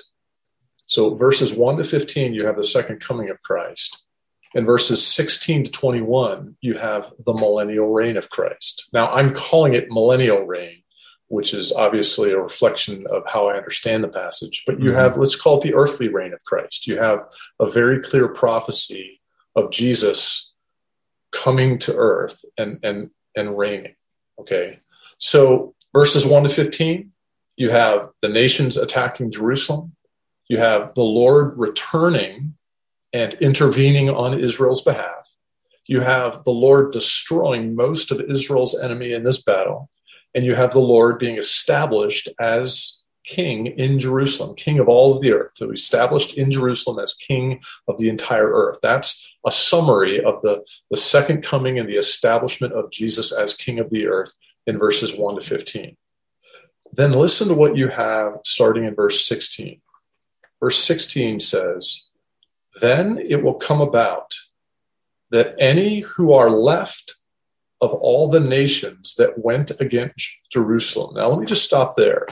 So verses one to fifteen, you have the second coming of Christ. In verses sixteen to twenty-one, you have the millennial reign of Christ. Now, I'm calling it millennial reign, which is obviously a reflection of how I understand the passage. But you mm-hmm. have, let's call it the earthly reign of Christ. You have a very clear prophecy of Jesus coming to earth and, and, and reigning. Okay. So verses one to fifteen, you have the nations attacking Jerusalem. You have the Lord returning and intervening on Israel's behalf. You have the Lord destroying most of Israel's enemy in this battle. And you have the Lord being established as king in Jerusalem, king of all of the earth. So established in Jerusalem as king of the entire earth. That's a summary of the, the second coming and the establishment of Jesus as king of the earth in verses one to fifteen. Then listen to what you have starting in verse sixteen. Verse sixteen says, then it will come about that any who are left of all the nations that went against Jerusalem. Now, let me just stop there.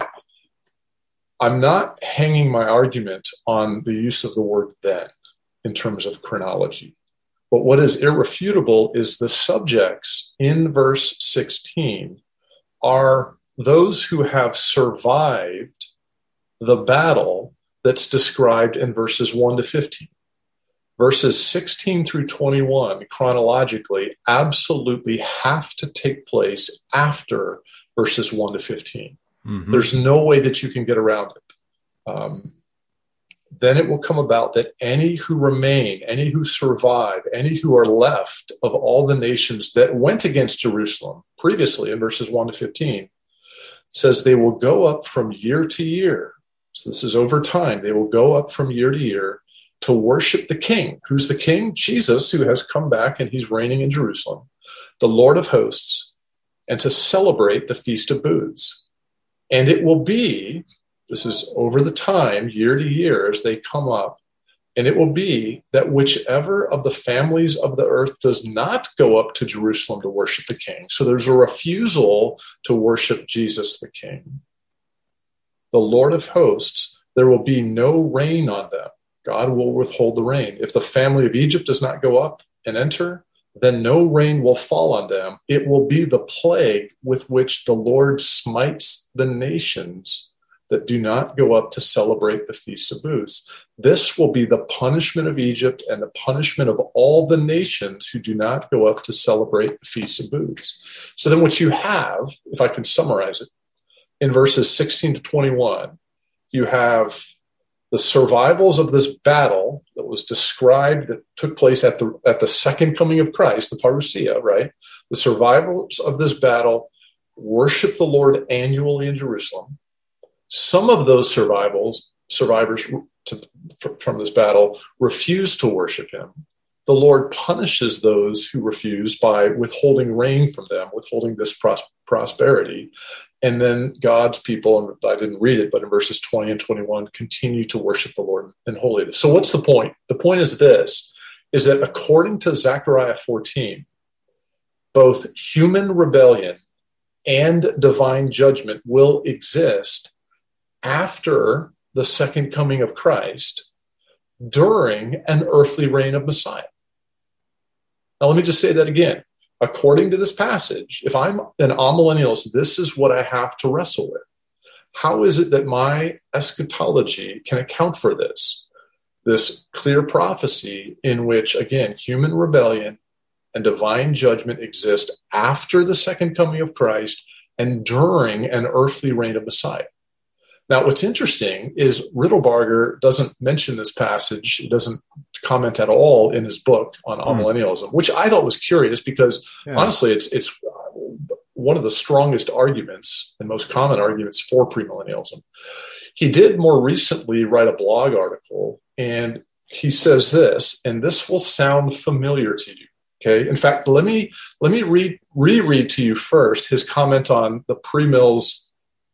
I'm not hanging my argument on the use of the word then in terms of chronology. But what is irrefutable is the subjects in verse sixteen are those who have survived the battle that's described in verses one to fifteen. Verses sixteen through twenty-one, chronologically, absolutely have to take place after verses one to fifteen. Mm-hmm. There's no way that you can get around it. Um, then it will come about that any who remain, any who survive, any who are left of all the nations that went against Jerusalem previously in verses one to fifteen, says they will go up from year to year. So this is over time. They will go up from year to year to worship the King. Who's the King? Jesus, who has come back and he's reigning in Jerusalem, the Lord of hosts, and to celebrate the Feast of Booths. And it will be, this is over the time, year to year, as they come up, and it will be that whichever of the families of the earth does not go up to Jerusalem to worship the King, so there's a refusal to worship Jesus the King, the Lord of hosts, there will be no rain on them. God will withhold the rain. If the family of Egypt does not go up and enter, then no rain will fall on them. It will be the plague with which the Lord smites the nations that do not go up to celebrate the Feast of Booths. This will be the punishment of Egypt and the punishment of all the nations who do not go up to celebrate the Feast of Booths. So then what you have, if I can summarize it, in verses sixteen to twenty-one, you have the survivals of this battle that was described that took place at the at the second coming of Christ, the parousia, right? The survivals of this battle worship the Lord annually in Jerusalem. Some of those survivals, survivors to, from this battle refuse to worship him. The Lord punishes those who refuse by withholding rain from them, withholding this pros- prosperity. And then God's people, and I didn't read it, but in verses twenty and twenty-one, continue to worship the Lord in holiness. So what's the point? The point is this, is that according to Zechariah fourteen, both human rebellion and divine judgment will exist after the second coming of Christ during an earthly reign of Messiah. Now, let me just say that again. According to this passage, if I'm an amillennialist, this is what I have to wrestle with. How is it that my eschatology can account for this? This clear prophecy in which, again, human rebellion and divine judgment exist after the second coming of Christ and during an earthly reign of Messiah. Now, what's interesting is Riddlebarger doesn't mention this passage. He doesn't comment at all in his book on mm. amillennialism, which I thought was curious because, yeah. honestly, it's it's one of the strongest arguments and most common arguments for premillennialism. He did more recently write a blog article, and he says this, and this will sound familiar to you. Okay. In fact, let me let me read reread to you first his comment on the premills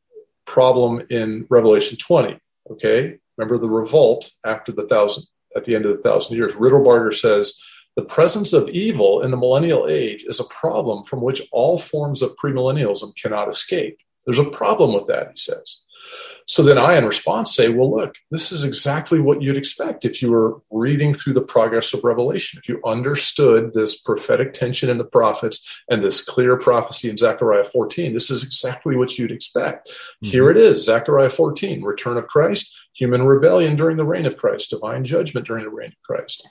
problem in Revelation twenty. Okay. Remember the revolt after the thousand, at the end of the thousand years. Riddlebarger says, the presence of evil in the millennial age is a problem from which all forms of premillennialism cannot escape. There's a problem with that, he says. So then I, in response, say, well, look, this is exactly what you'd expect if you were reading through the progress of Revelation. If you understood this prophetic tension in the prophets and this clear prophecy in Zechariah fourteen, this is exactly what you'd expect. Mm-hmm. Here it is, Zechariah fourteen, return of Christ, human rebellion during the reign of Christ, divine judgment during the reign of Christ.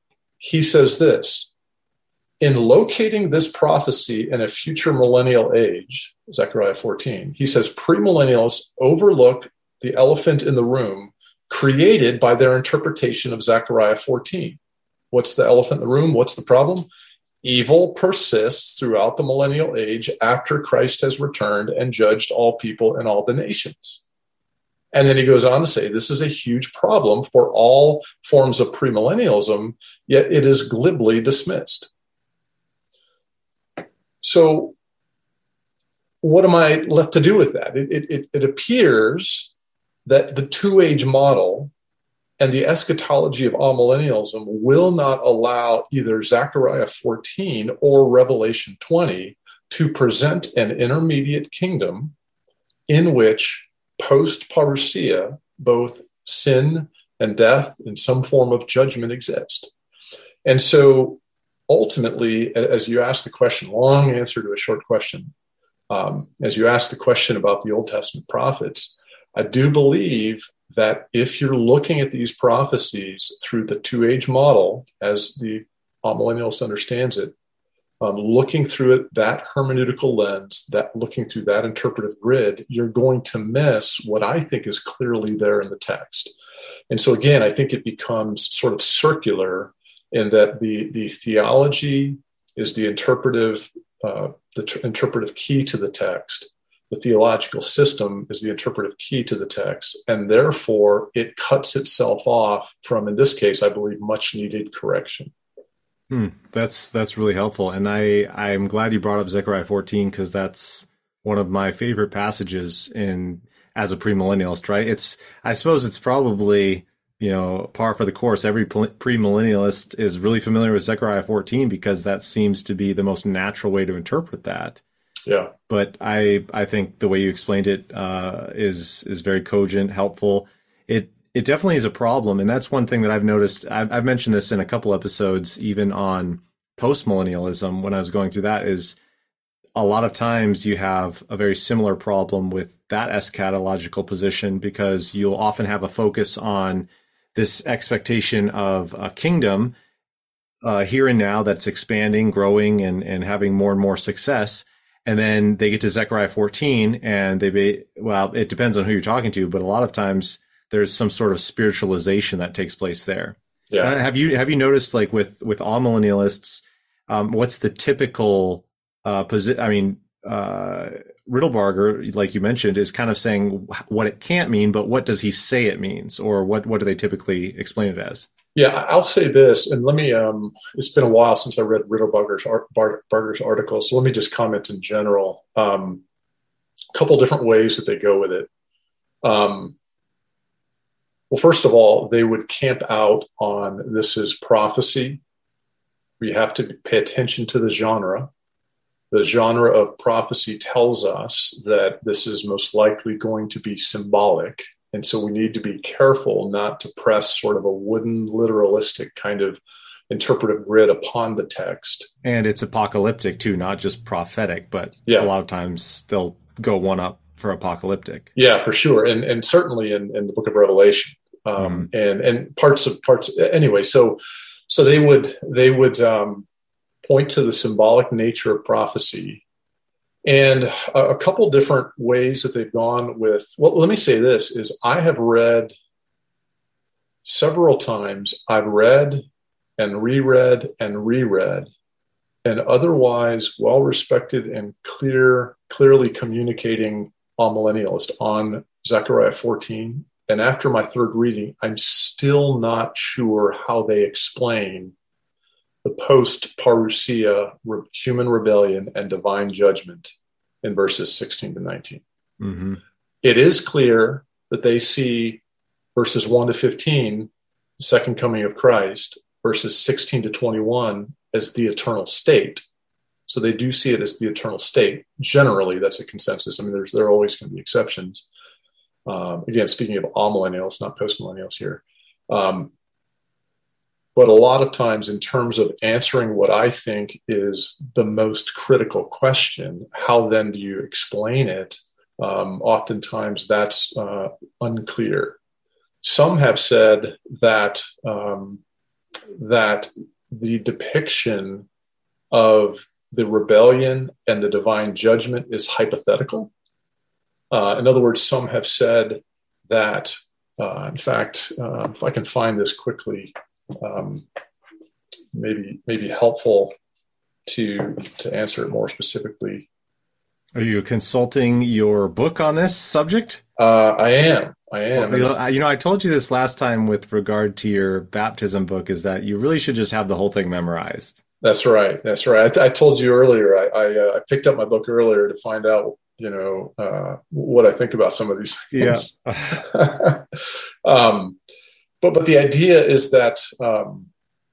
He says this, in locating this prophecy in a future millennial age, Zechariah fourteen, he says premillennialists overlook the elephant in the room created by their interpretation of Zechariah fourteen. What's the elephant in the room? What's the problem? Evil persists throughout the millennial age after Christ has returned and judged all people and all the nations. And then he goes on to say, this is a huge problem for all forms of premillennialism, yet it is glibly dismissed. So what am I left to do with that? It, it, it appears that the two-age model and the eschatology of amillennialism will not allow either Zechariah fourteen or Revelation twenty to present an intermediate kingdom in which post-parousia, both sin and death and some form of judgment exist. And so ultimately, as you ask the question, long answer to a short question, um, as you ask the question about the Old Testament prophets, I do believe that if you're looking at these prophecies through the two-age model, as the amillennialist understands it, um, looking through it, that hermeneutical lens, that looking through that interpretive grid, you're going to miss what I think is clearly there in the text. And so again, I think it becomes sort of circular in that the, the theology is the interpretive, uh, the tr- interpretive key to the text. The theological system is the interpretive key to the text, and therefore it cuts itself off from, in this case, I believe, much needed correction. Hmm, that's that's really helpful, and I I'm glad you brought up Zechariah fourteen because that's one of my favorite passages in as a premillennialist. Right? It's I suppose it's probably, you know, par for the course. Every premillennialist is really familiar with Zechariah fourteen because that seems to be the most natural way to interpret that. Yeah. But I I think the way you explained it uh, is is very cogent, helpful. It it definitely is a problem, and that's one thing that I've noticed. I've, I've mentioned this in a couple episodes, even on postmillennialism when I was going through that is a lot of times you have a very similar problem with that eschatological position, because you'll often have a focus on this expectation of a kingdom uh, here and now that's expanding, growing, and, and having more and more success. And then they get to Zechariah fourteen and they, be, well, it depends on who you're talking to, but a lot of times there's some sort of spiritualization that takes place there. Yeah. Uh, have you, have you noticed, like with, with amillennialists, um, what's the typical uh, position? I mean, uh, Riddlebarger, like you mentioned, is kind of saying what it can't mean, but what does he say it means? Or what, what do they typically explain it as? Yeah, I'll say this, and let me, um, it's been a while since I read Riddlebarger's art, Barger's article, so let me just comment in general. Um, a couple different ways that they go with it. Um, well, first of all, they would camp out on this is prophecy. We have to pay attention to the genre. The genre of prophecy tells us that this is most likely going to be symbolic. And so we need to be careful not to press sort of a wooden, literalistic kind of interpretive grid upon the text. And it's apocalyptic too, not just prophetic, but yeah. A lot of times they'll go one up for apocalyptic. Yeah, for sure. And and certainly in, in the book of Revelation. Um, mm. and, and parts of parts anyway. So so they would they would um, point to the symbolic nature of prophecy. And a, a couple different ways that they've gone with, well, let me say this, is I have read several times, I've read and reread and reread an otherwise well-respected and clear, clearly communicating amillennialist on Zechariah fourteen. And after my third reading, I'm still not sure how they explain the post-parousia re- human rebellion and divine judgment in verses sixteen to nineteen. Mm-hmm. It is clear that they see verses one to fifteen, the second coming of Christ, verses sixteen to twenty-one as the eternal state. So they do see it as the eternal state. Generally, that's a consensus. I mean, there's, there are always going to be exceptions. Um, again, speaking of amillennials, not postmillennials here. Um, But a lot of times in terms of answering what I think is the most critical question, how then do you explain it? Um, oftentimes that's uh, unclear. Some have said that um, that the depiction of the rebellion and the divine judgment is hypothetical. Uh, in other words, some have said that, uh, in fact, uh, if I can find this quickly, Um, maybe maybe helpful to to answer it more specifically. Are you consulting your book on this subject? Uh, I am. I am. Well, you know, I told you this last time with regard to your baptism book, is that you really should just have the whole thing memorized. That's right. That's right. I, I told you earlier. I I, uh, I picked up my book earlier to find out, you know, uh, what I think about some of these things. Yeah. um, But but the idea is that, um,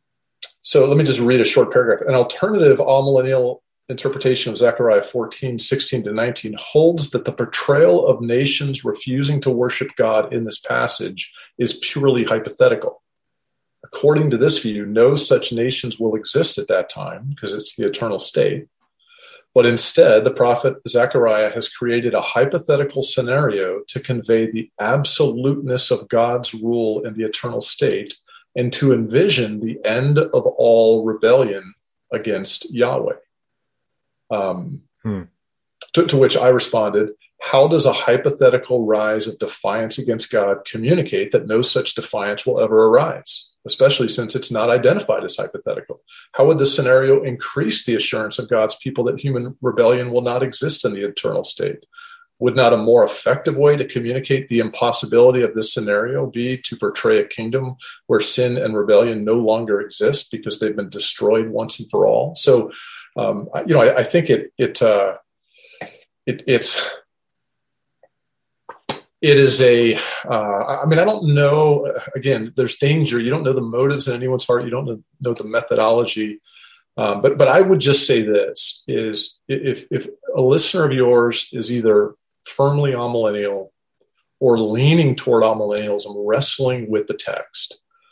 so let me just read a short paragraph. An alternative amillennial interpretation of Zechariah fourteen, sixteen to nineteen holds that the portrayal of nations refusing to worship God in this passage is purely hypothetical. According to this view, no such nations will exist at that time because it's the eternal state. But instead, the prophet Zechariah has created a hypothetical scenario to convey the absoluteness of God's rule in the eternal state and to envision the end of all rebellion against Yahweh. Um, hmm. to, to which I responded, how does a hypothetical rise of defiance against God communicate that no such defiance will ever arise, especially since it's not identified as hypothetical? How would this scenario increase the assurance of God's people that human rebellion will not exist in the eternal state? Would not a more effective way to communicate the impossibility of this scenario be to portray a kingdom where sin and rebellion no longer exist because they've been destroyed once and for all? So, um, you know, I, I think it it, uh, it it's it is a. Uh, I mean, I don't know. Again, there's danger. You don't know the motives in anyone's heart. You don't know, know the methodology. Um, but but I would just say this is if if a listener of yours is either firmly amillennial or leaning toward amillennialism, wrestling with the text,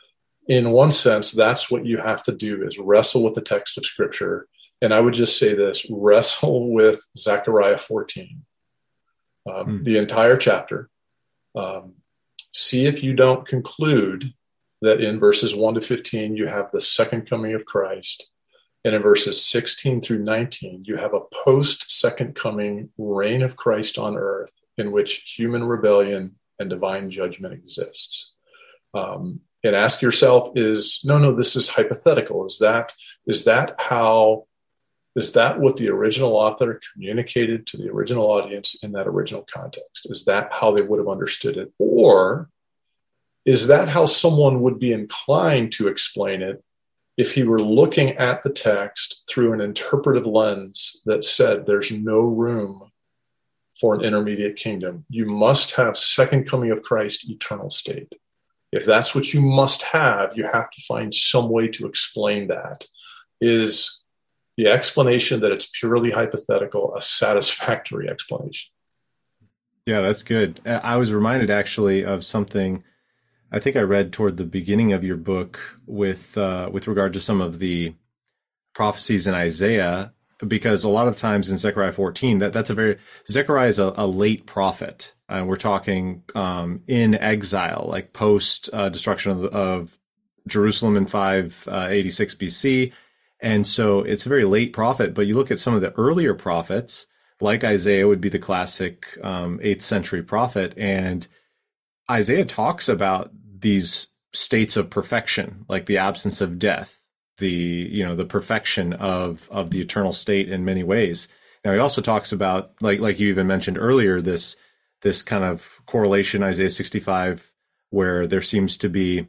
in one sense, that's what you have to do, is wrestle with the text of Scripture. And I would just say this: wrestle with Zechariah fourteen, um, mm. the entire chapter. Um, see if you don't conclude that in verses one to fifteen, you have the second coming of Christ. And in verses sixteen through nineteen, you have a post-second coming reign of Christ on earth in which human rebellion and divine judgment exists. Um, and ask yourself, is, no, no, this is hypothetical. Is that, is that how, is that what the original author communicated to the original audience in that original context? Is that how they would have understood it? Or is that how someone would be inclined to explain it if he were looking at the text through an interpretive lens that said there's no room for an intermediate kingdom? You must have second coming of Christ, eternal state. If that's what you must have, you have to find some way to explain that. Is the explanation that it's purely hypothetical a satisfactory explanation? Yeah, that's good. I was reminded actually of something I think I read toward the beginning of your book with uh, with regard to some of the prophecies in Isaiah, because a lot of times in Zechariah fourteen, that, that's a very, Zechariah is a, a late prophet. Uh, we're talking um, in exile, like post uh, destruction of, of Jerusalem in five eighty-six B C. And so it's a very late prophet, but you look at some of the earlier prophets, like Isaiah would be the classic um, eighth century prophet. And Isaiah talks about these states of perfection, like the absence of death, the, you know, the perfection of, of the eternal state in many ways. Now, he also talks about, like, like you even mentioned earlier, this, this kind of correlation, Isaiah sixty-five, where there seems to be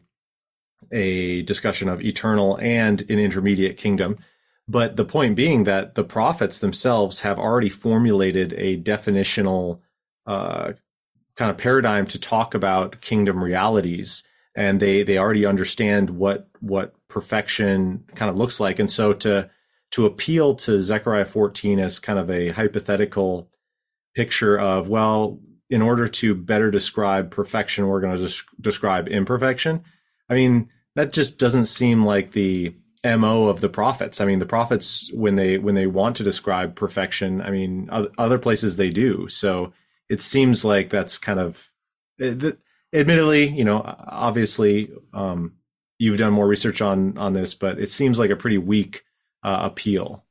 a discussion of eternal and an intermediate kingdom. But the point being that the prophets themselves have already formulated a definitional uh, kind of paradigm to talk about kingdom realities, and they they already understand what what perfection kind of looks like. And so to to appeal to Zechariah fourteen as kind of a hypothetical picture of, well, in order to better describe perfection, we're going to des- describe imperfection. I mean, that just doesn't seem like the M O of the prophets. I mean, the prophets, when they when they want to describe perfection, I mean, other places they do. So it seems like that's kind of, admittedly, you know, obviously, um, you've done more research on on this, but it seems like a pretty weak uh, appeal.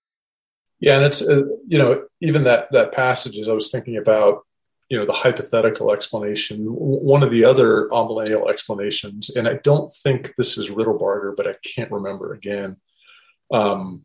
Yeah, and it's uh, you know, even that that passage, as I was thinking about, you know, the hypothetical explanation, one of the other amillennial explanations, and I don't think this is Riddlebarger, but I can't remember again. Um,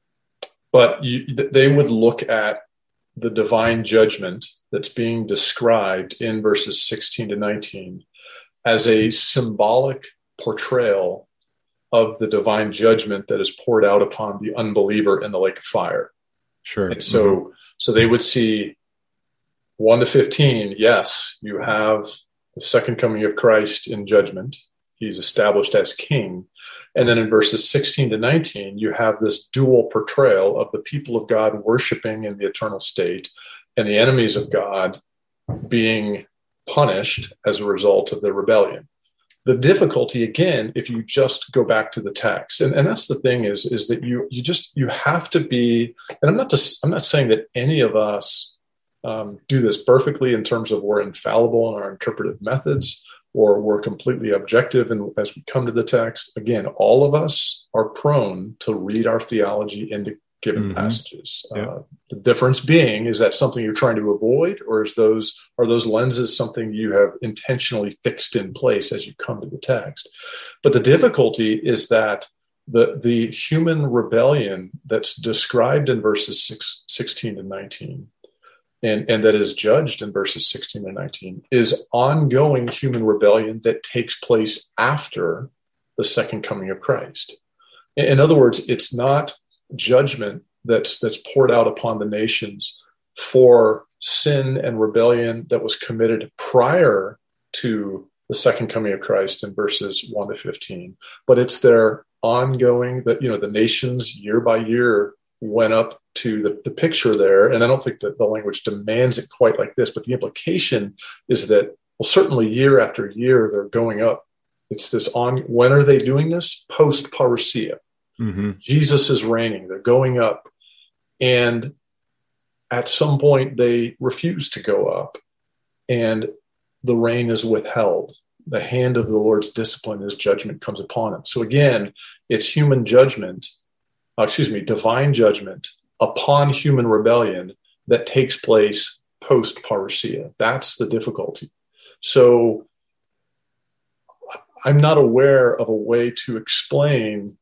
but you, they would look at the divine judgment that's being described in verses sixteen to nineteen as a symbolic portrayal of the divine judgment that is poured out upon the unbeliever in the lake of fire. Sure. And so, mm-hmm. so they would see one to fifteen, yes, you have the second coming of Christ in judgment. He's established as king. And then in verses sixteen to nineteen, you have this dual portrayal of the people of God worshiping in the eternal state and the enemies of God being punished as a result of their rebellion. The difficulty, again, if you just go back to the text, and, and that's the thing is, is that you you just you have to be, and I'm not just, I'm not saying that any of us um, do this perfectly in terms of we're infallible in our interpretive methods, or we're completely objective and as we come to the text. Again, all of us are prone to read our theology into given mm-hmm. passages. Yeah. Uh, the difference being, is that something you're trying to avoid, or is those are those lenses something you have intentionally fixed in place as you come to the text? But the difficulty is that the the human rebellion that's described in verses six, sixteen to nineteen, and, and that is judged in verses sixteen and nineteen, is ongoing human rebellion that takes place after the second coming of Christ. In, in other words, it's not judgment that's that's poured out upon the nations for sin and rebellion that was committed prior to the second coming of Christ in verses one to fifteen, but it's their ongoing, that, you know, the nations year by year went up to the, the picture there. And I don't think that the language demands it quite like this, but the implication is that, well, certainly year after year, they're going up It's this on, when are they doing this? Post-parousia. Mm-hmm. Jesus is reigning. They're going up. And at some point, they refuse to go up. And the rain is withheld. The hand of the Lord's discipline, his judgment comes upon them. So again, it's human judgment, uh, excuse me, divine judgment upon human rebellion that takes place post-parousia. That's the difficulty. So I'm not aware of a way to explain,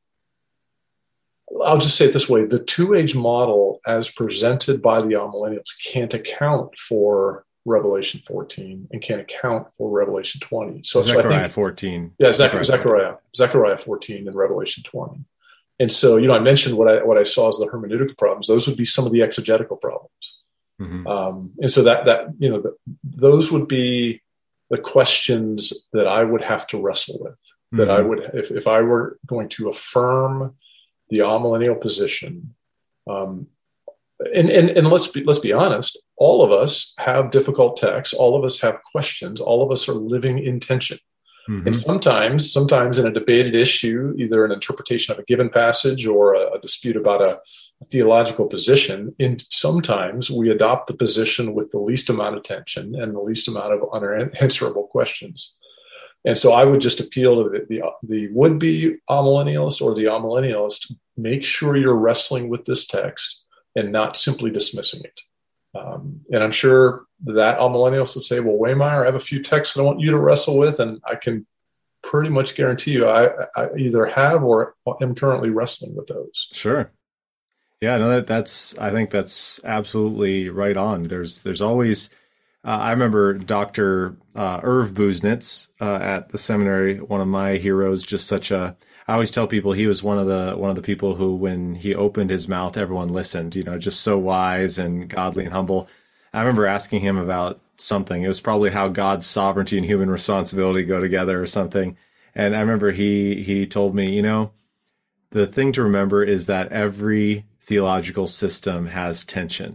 I'll just say it this way, the two-age model as presented by the amillennials can't account for Revelation fourteen and can't account for Revelation twenty. So Zechariah so I think, fourteen. Yeah, Zechariah, Zechariah, Zechariah fourteen and Revelation twenty. And so, you know, I mentioned what I what I saw as the hermeneutical problems. Those would be some of the exegetical problems. Mm-hmm. Um, and so that, that you know, the, those would be the questions that I would have to wrestle with, mm-hmm. that I would, if, if I were going to affirm the amillennial position, um, and, and, and let's be, let's be honest, all of us have difficult texts. All of us have questions. All of us are living in tension. Mm-hmm. And sometimes, sometimes in a debated issue, either an interpretation of a given passage or a, a dispute about a, a theological position, and sometimes we adopt the position with the least amount of tension and the least amount of unanswerable questions. And so I would just appeal to the, the, the would-be amillennialist or the amillennialist, make sure you're wrestling with this text and not simply dismissing it. Um, and I'm sure that amillennialist would say, well, Waymire, I have a few texts that I want you to wrestle with, and I can pretty much guarantee you I, I either have or am currently wrestling with those. Sure. Yeah, no, that, that's, I think that's absolutely right on. There's, there's always, uh, I remember Doctor Uh, Irv Buznitz uh, at the seminary, one of my heroes, just such a, I always tell people he was one of the, one of the people who, when he opened his mouth, everyone listened, you know, just so wise and godly and humble. I remember asking him about something. It was probably how God's sovereignty and human responsibility go together or something. And I remember he, he told me, you know, the thing to remember is that every theological system has tension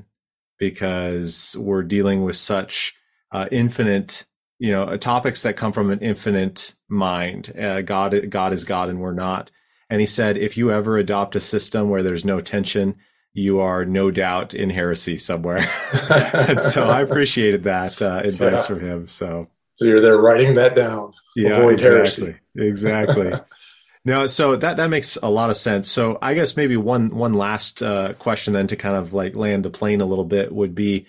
because we're dealing with such uh, infinite, you know, topics that come from an infinite mind. Uh, God, God is God and we're not. And he said, if you ever adopt a system where there's no tension, you are no doubt in heresy somewhere. And so I appreciated that uh, advice yeah. from him. So, so you're there writing that down. Yeah, Avoid exactly. heresy. Exactly. No, so that, that makes a lot of sense. So I guess maybe one, one last uh, question then to kind of like land the plane a little bit would be,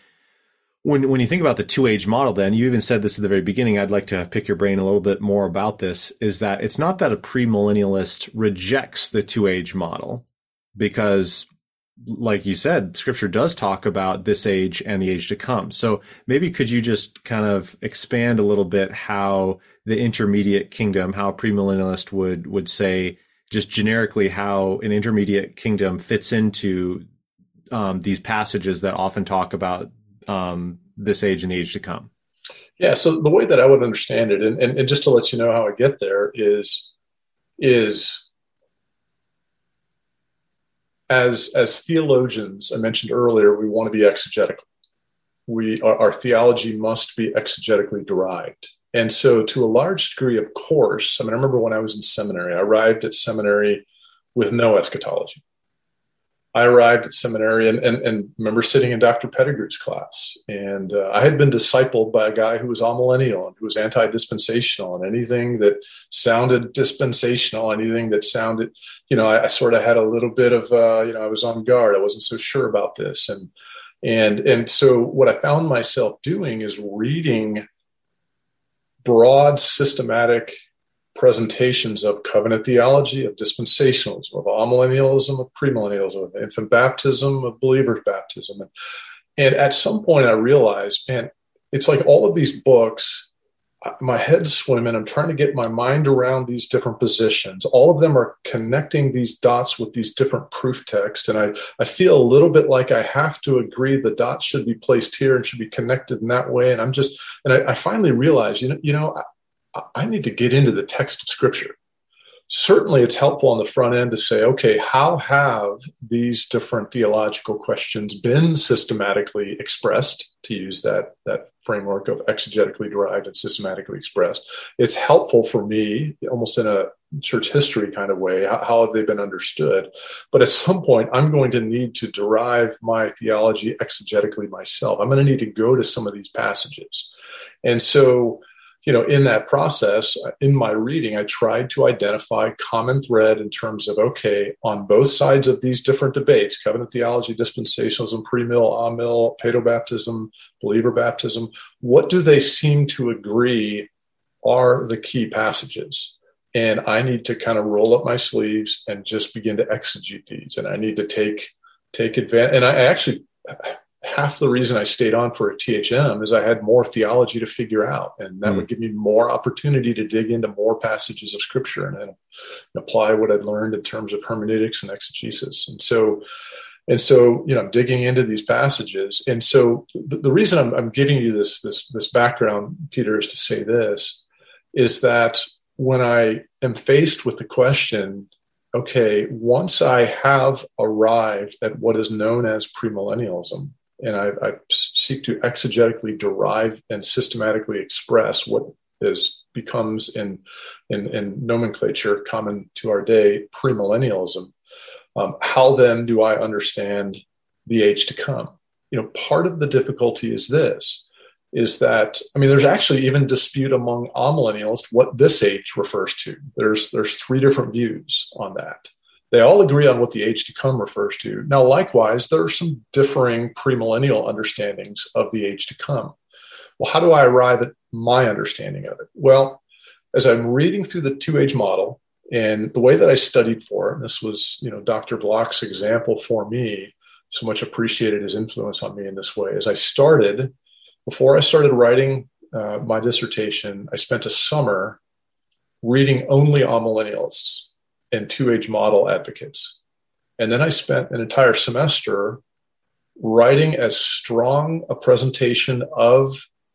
when, when you think about the two-age model, then you even said this at the very beginning, I'd like to pick your brain a little bit more about this, is that it's not that a premillennialist rejects the two-age model, because like you said, scripture does talk about this age and the age to come. So maybe could you just kind of expand a little bit how the intermediate kingdom, how a premillennialist would, would say just generically how an intermediate kingdom fits into um, these passages that often talk about um, this age and the age to come? Yeah. So the way that I would understand it, and, and, and just to let you know how I get there is, is, As as theologians, I mentioned earlier, we want to be exegetical. We our, our theology must be exegetically derived, and so to a large degree, of course. I mean, I remember when I was in seminary, I arrived at seminary with no eschatology. I arrived at seminary and and, and remember sitting in Doctor Pettigrew's class, and uh, I had been discipled by a guy who was amillennial and who was anti-dispensational, and anything that sounded dispensational, anything that sounded, you know, I, I sort of had a little bit of, uh, you know, I was on guard. I wasn't so sure about this, and and and so what I found myself doing is reading broad, systematic presentations of covenant theology, of dispensationalism, of amillennialism, of premillennialism, of infant baptism, of believer's baptism. And, and at some point I realized, man, it's like all of these books, my head's swimming. I'm trying to get my mind around these different positions. All of them are connecting these dots with these different proof texts. And I, I feel a little bit like I have to agree the dots should be placed here and should be connected in that way. And I'm just, and I, I finally realized, you know, you know, I, I need to get into the text of Scripture. certainly it's helpful on the front end to say, okay, how have these different theological questions been systematically expressed, to use that, that framework of exegetically derived and systematically expressed. It's helpful for me, almost in a church history kind of way, how, how have they been understood? But at some point, I'm going to need to derive my theology exegetically myself. I'm going to need to go to some of these passages. And so, you know, in that process, in my reading, I tried to identify common thread in terms of, okay, on both sides of these different debates, covenant theology, dispensationalism, pre-mill, amill, paedobaptism, believer baptism, what do they seem to agree are the key passages? And I need to kind of roll up my sleeves and just begin to exegete these. And I need to take, take advantage. And I actually... half the reason I stayed on for a T H M is I had more theology to figure out, and that mm. would give me more opportunity to dig into more passages of Scripture and, and apply what I'd learned in terms of hermeneutics and exegesis. And so, and so, you know, digging into these passages. And so, the, the reason I'm, I'm giving you this this this background, Peter, is to say this: is that when I am faced with the question, okay, once I have arrived at what is known as premillennialism, and I, I seek to exegetically derive and systematically express what is becomes in, in, in nomenclature common to our day, premillennialism, um, how then do I understand the age to come? You know, part of the difficulty is this, is that, I mean, there's actually even dispute among amillennialists what this age refers to. There's, there's three different views on that. They all agree on what the age to come refers to. Now, likewise, there are some differing premillennial understandings of the age to come. Well, how do I arrive at my understanding of it? Well, as I'm reading through the two-age model, and the way that I studied for it, and this was, you know, Doctor Bloch's example for me, so much appreciated his influence on me in this way. As I started, before I started writing uh, my dissertation, I spent a summer reading only amillennialists and two-age model advocates. And then I spent an entire semester writing as strong a presentation of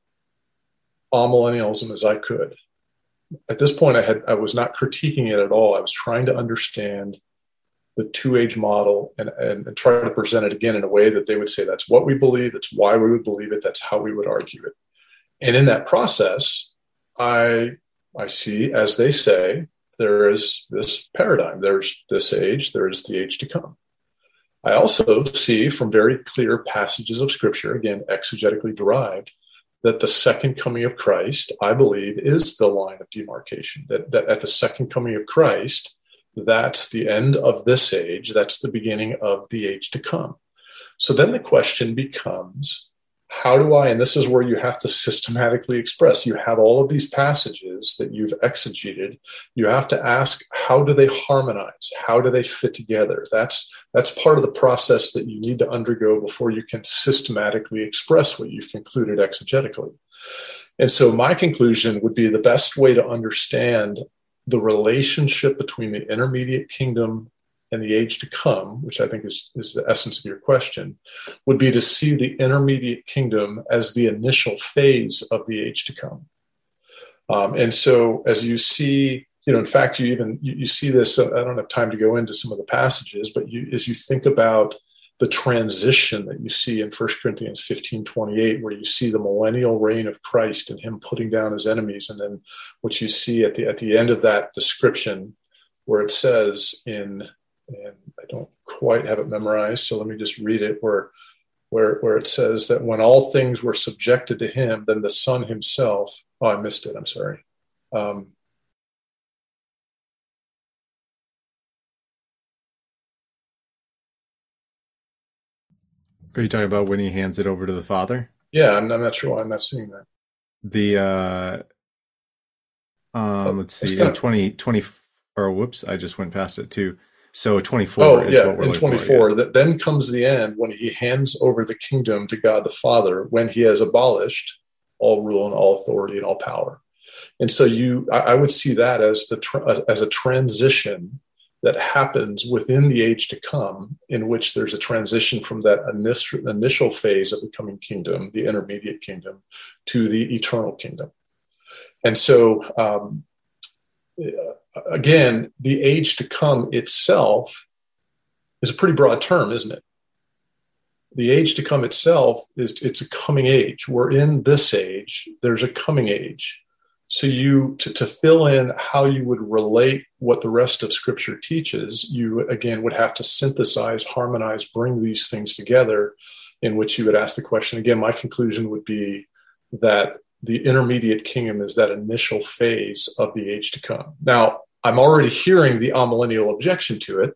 amillennialism as I could. At this point, I had I was not critiquing it at all. I was trying to understand the two-age model and, and, and try to present it again in a way that they would say, that's what we believe, that's why we would believe it, that's how we would argue it. And in that process, I I see, as they say, there is this paradigm. There's this age, there is the age to come. I also see from very clear passages of Scripture, again, exegetically derived, that the second coming of Christ, I believe, is the line of demarcation. That, that at the second coming of Christ, that's the end of this age. That's the beginning of the age to come. So then the question becomes, how do I, and this is where you have to systematically express, you have all of these passages that you've exegeted, you have to ask, how do they harmonize? How do they fit together? That's, that's part of the process that you need to undergo before you can systematically express what you've concluded exegetically. And so my conclusion would be the best way to understand the relationship between the intermediate kingdom and the age to come, which I think is, is the essence of your question, would be to see the intermediate kingdom as the initial phase of the age to come. Um, and so as you see, you know, in fact, you even, you, you see this, uh, I don't have time to go into some of the passages, but you, as you think about the transition that you see in First Corinthians fifteen twenty-eight, where you see the millennial reign of Christ and him putting down his enemies. And then what you see at the, at the end of that description, where it says in, and I don't quite have it memorized, so let me just read it, where, where, where it says that when all things were subjected to him, then the Son himself, oh, I missed it, I'm sorry. Um, Are you talking about when he hands it over to the Father? Yeah, I'm, I'm not sure why I'm not seeing that. The, uh, um, let's see, in twenty twenty, or whoops, I just went past it too. So twenty-four oh, is yeah, what we're in twenty-four. For, yeah. That then comes the end when he hands over the kingdom to God the Father, when he has abolished all rule and all authority and all power. And so you, I, I would see that as the as a transition that happens within the age to come, in which there's a transition from that initial, initial phase of the coming kingdom, the intermediate kingdom, to the eternal kingdom. And so, um, again, the age to come itself is a pretty broad term, isn't it? The age to come itself is it's a coming age. We're in this age. There's a coming age. So you to, to fill in how you would relate what the rest of Scripture teaches, you again would have to synthesize, harmonize, bring these things together, in which you would ask the question. Again, my conclusion would be that the intermediate kingdom is that initial phase of the age to come. Now, I'm already hearing the amillennial objection to it.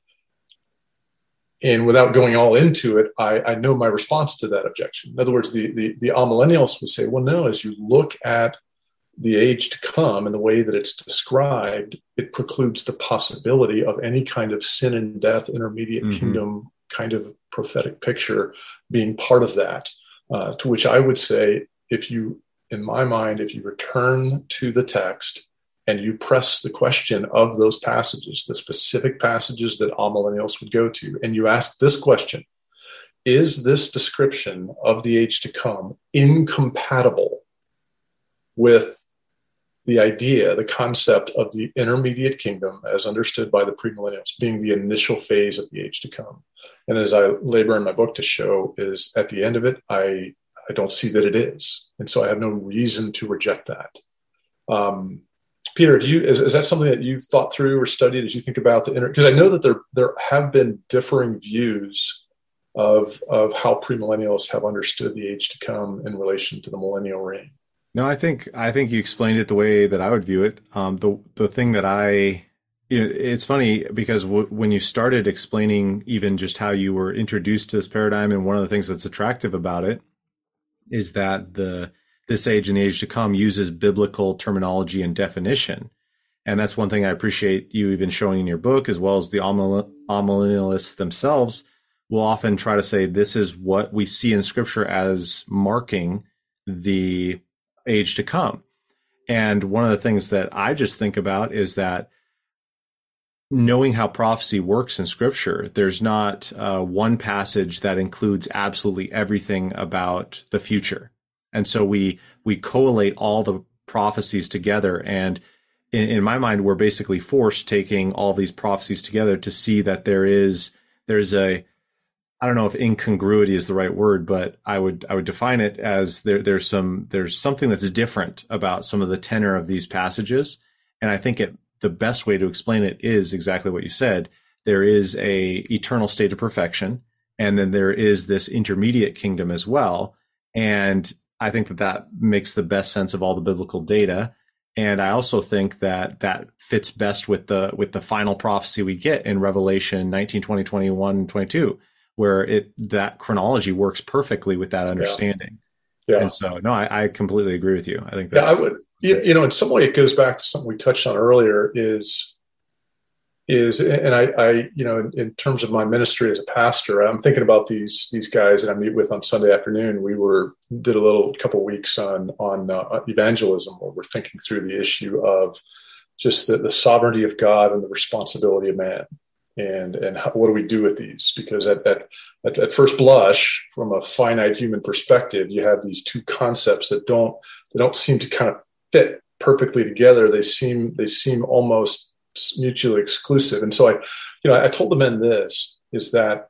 And without going all into it, I, I know my response to that objection. In other words, the, the, the amillennialists would say, well, no, as you look at the age to come and the way that it's described, it precludes the possibility of any kind of sin and death, intermediate mm-hmm. kingdom kind of prophetic picture being part of that. Uh, to which I would say, if you, in my mind, if you return to the text and you press the question of those passages, the specific passages that amillennials would go to, and you ask this question, is this description of the age to come incompatible with the idea, the concept of the intermediate kingdom as understood by the premillennials being the initial phase of the age to come? And as I labor in my book to show, is at the end of it, I, I don't see that it is. And so I have no reason to reject that. Um, Peter, do you, is, is that something that you've thought through or studied as you think about the inter? Because I know that there there have been differing views of of how premillennialists have understood the age to come in relation to the millennial reign. No, I think I think you explained it the way that I would view it. Um, the the thing that I, you know, it's funny because w- when you started explaining even just how you were introduced to this paradigm, and one of the things that's attractive about it is that the this age and the age to come uses biblical terminology and definition. And that's one thing I appreciate you even showing in your book, as well as the amillennialists themselves will often try to say, this is what we see in Scripture as marking the age to come. And one of the things that I just think about is that knowing how prophecy works in Scripture, there's not uh, one passage that includes absolutely everything about the future. And so we we collate all the prophecies together. And in, in my mind, we're basically forced taking all these prophecies together to see that there is there's a, I don't know if incongruity is the right word, but I would I would define it as there there's some there's something that's different about some of the tenor of these passages. And I think it the best way to explain it is exactly what you said. There is a eternal state of perfection, and then there is this intermediate kingdom as well. And I think that that makes the best sense of all the biblical data. And I also think that that fits best with the with the final prophecy we get in Revelation nineteen, twenty, twenty-one, twenty-two, where it that chronology works perfectly with that understanding. Yeah. yeah. And so, no, I, I completely agree with you. I think that's... Yeah, I would. You, you know, in some way, it goes back to something we touched on earlier is, is and I, I you know, in, in terms of my ministry as a pastor, I'm thinking about these these guys that I meet with on Sunday afternoon. We were did a little couple of weeks on on uh, evangelism, where we're thinking through the issue of just the, the sovereignty of God and the responsibility of man, and and how, what do we do with these? Because at, at at at first blush, from a finite human perspective, you have these two concepts that don't they don't seem to kind of fit perfectly together. They seem they seem almost mutually exclusive. And so I, you know, I told the men this is that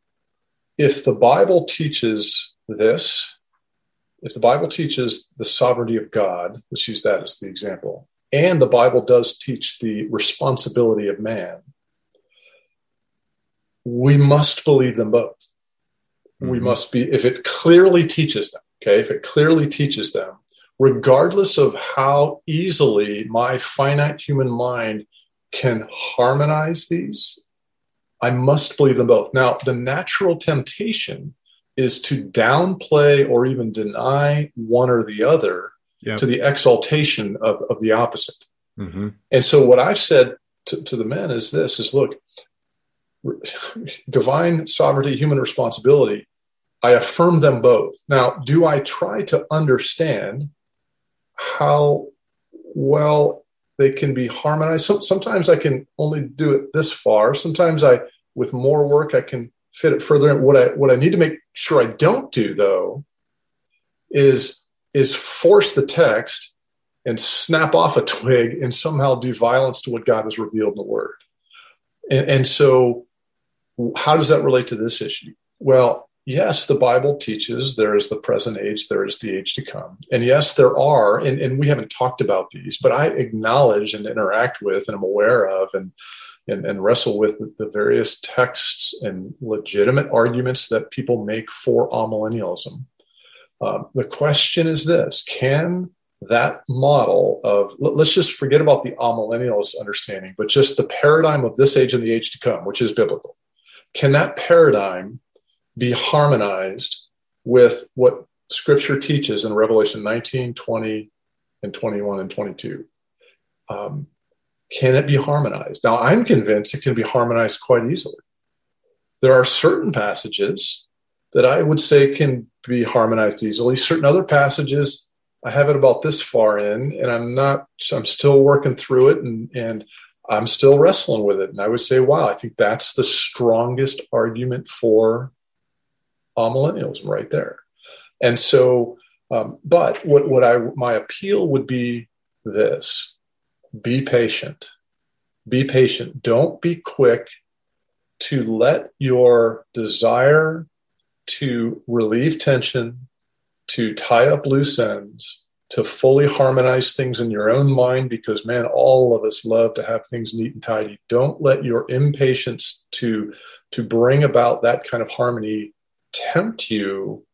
if the Bible teaches this, if the Bible teaches the sovereignty of God, let's use that as the example, and the Bible does teach the responsibility of man, we must believe them both. Mm-hmm. We must be, if it clearly teaches them, okay, if it clearly teaches them, regardless of how easily my finite human mind can harmonize these, I must believe them both. Now, the natural temptation is to downplay or even deny one or the other yep. to the exaltation of, of the opposite. Mm-hmm. And so what I've said to, to the men is this, is look, divine sovereignty, human responsibility, I affirm them both. Now, do I try to understand how well they can be harmonized? So, sometimes I can only do it this far. Sometimes I, with more work, I can fit it further in. What I what I need to make sure I don't do, though, is is force the text and snap off a twig and somehow do violence to what God has revealed in the Word. And, and so how does that relate to this issue? Well, yes, the Bible teaches there is the present age, there is the age to come. And yes, there are, and, and we haven't talked about these, but I acknowledge and interact with and I'm aware of and, and, and wrestle with the various texts and legitimate arguments that people make for amillennialism. Um, the question is this: can that model of, let's just forget about the amillennialist understanding, but just the paradigm of this age and the age to come, which is biblical, can that paradigm be harmonized with what Scripture teaches in Revelation nineteen, twenty, and twenty-one and twenty-two? Um, can it be harmonized? Now, I'm convinced it can be harmonized quite easily. There are certain passages that I would say can be harmonized easily. Certain other passages, I have it about this far in, and I'm not, I'm still working through it, and, and I'm still wrestling with it. And I would say, wow, I think that's the strongest argument for amillennialism right there. And so, um, but what, what I, my appeal would be this: be patient, be patient. Don't be quick to let your desire to relieve tension, to tie up loose ends, to fully harmonize things in your own mind, because, man, all of us love to have things neat and tidy. Don't let your impatience to, to bring about that kind of harmony tempt you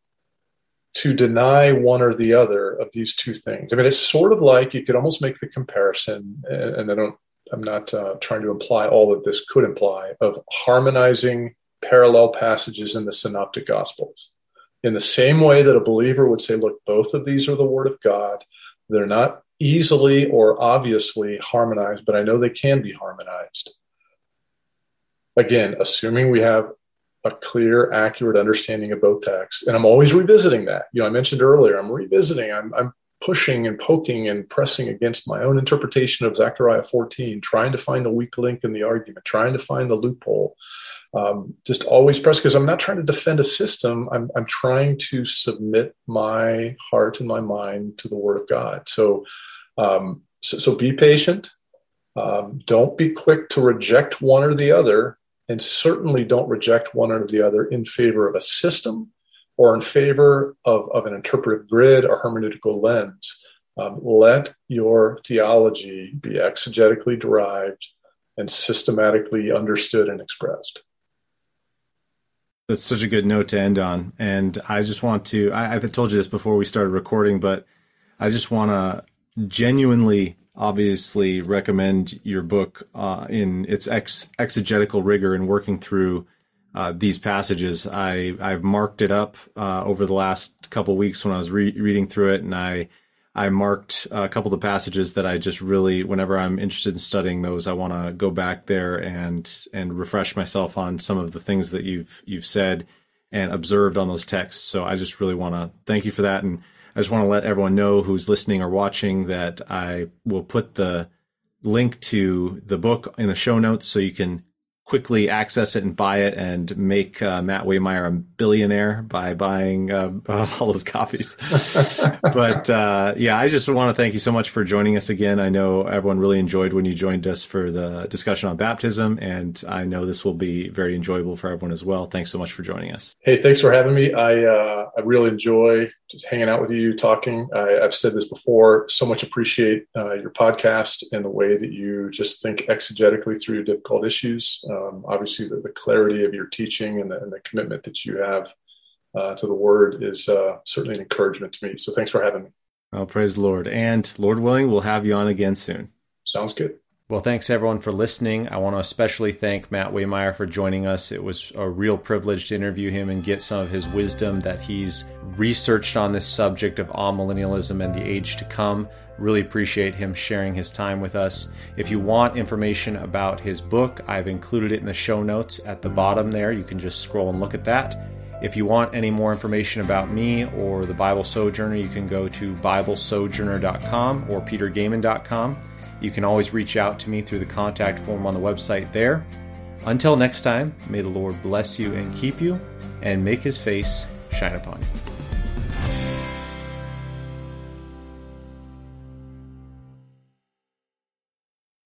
to deny one or the other of these two things. I mean, it's sort of like, you could almost make the comparison, and, and I don't, I'm not uh, trying to imply all that this could imply, of harmonizing parallel passages in the Synoptic Gospels. In the same way that a believer would say, look, both of these are the Word of God. They're not easily or obviously harmonized, but I know they can be harmonized. Again, assuming we have a clear, accurate understanding of both texts. And I'm always revisiting that. You know, I mentioned earlier, I'm revisiting, I'm, I'm pushing and poking and pressing against my own interpretation of Zechariah fourteen, trying to find a weak link in the argument, trying to find the loophole. Um, just always press, because I'm not trying to defend a system. I'm, I'm trying to submit my heart and my mind to the Word of God. So, um, so, so be patient. Um, don't be quick to reject one or the other, and certainly don't reject one or the other in favor of a system or in favor of, of an interpretive grid or hermeneutical lens. Um, let your theology be exegetically derived and systematically understood and expressed. That's such a good note to end on. And I just want to, I, I've told you this before we started recording, but I just want to genuinely, obviously recommend your book uh, in its ex- exegetical rigor in working through uh, these passages. I, I've marked it up uh, over the last couple of weeks when I was re- reading through it, and I I marked a couple of the passages that I just really, whenever I'm interested in studying those, I want to go back there and and refresh myself on some of the things that you've you've said and observed on those texts. So I just really want to thank you for that. And I just want to let everyone know who's listening or watching that I will put the link to the book in the show notes so you can quickly access it and buy it and make uh, Matt Waymeyer a billionaire by buying uh, uh, all his copies. But uh, yeah, I just want to thank you so much for joining us again. I know everyone really enjoyed when you joined us for the discussion on baptism, and I know this will be very enjoyable for everyone as well. Thanks so much for joining us. Hey, thanks for having me. I uh, I really enjoy just hanging out with you, talking. I, I've said this before, so much appreciate uh, your podcast and the way that you just think exegetically through difficult issues. Um, obviously, the, the clarity of your teaching and the, and the commitment that you have uh, to the Word is uh, certainly an encouragement to me. So thanks for having me. Well, praise the Lord. And Lord willing, we'll have you on again soon. Sounds good. Well, thanks everyone for listening. I want to especially thank Matt Waymeyer for joining us. It was a real privilege to interview him and get some of his wisdom that he's researched on this subject of amillennialism and the age to come. Really appreciate him sharing his time with us. If you want information about his book, I've included it in the show notes at the bottom there. You can just scroll and look at that. If you want any more information about me or the Bible Sojourner, you can go to bible sojourner dot com or peter gaiman dot com. You can always reach out to me through the contact form on the website there. Until next time, may the Lord bless you and keep you, and make his face shine upon you.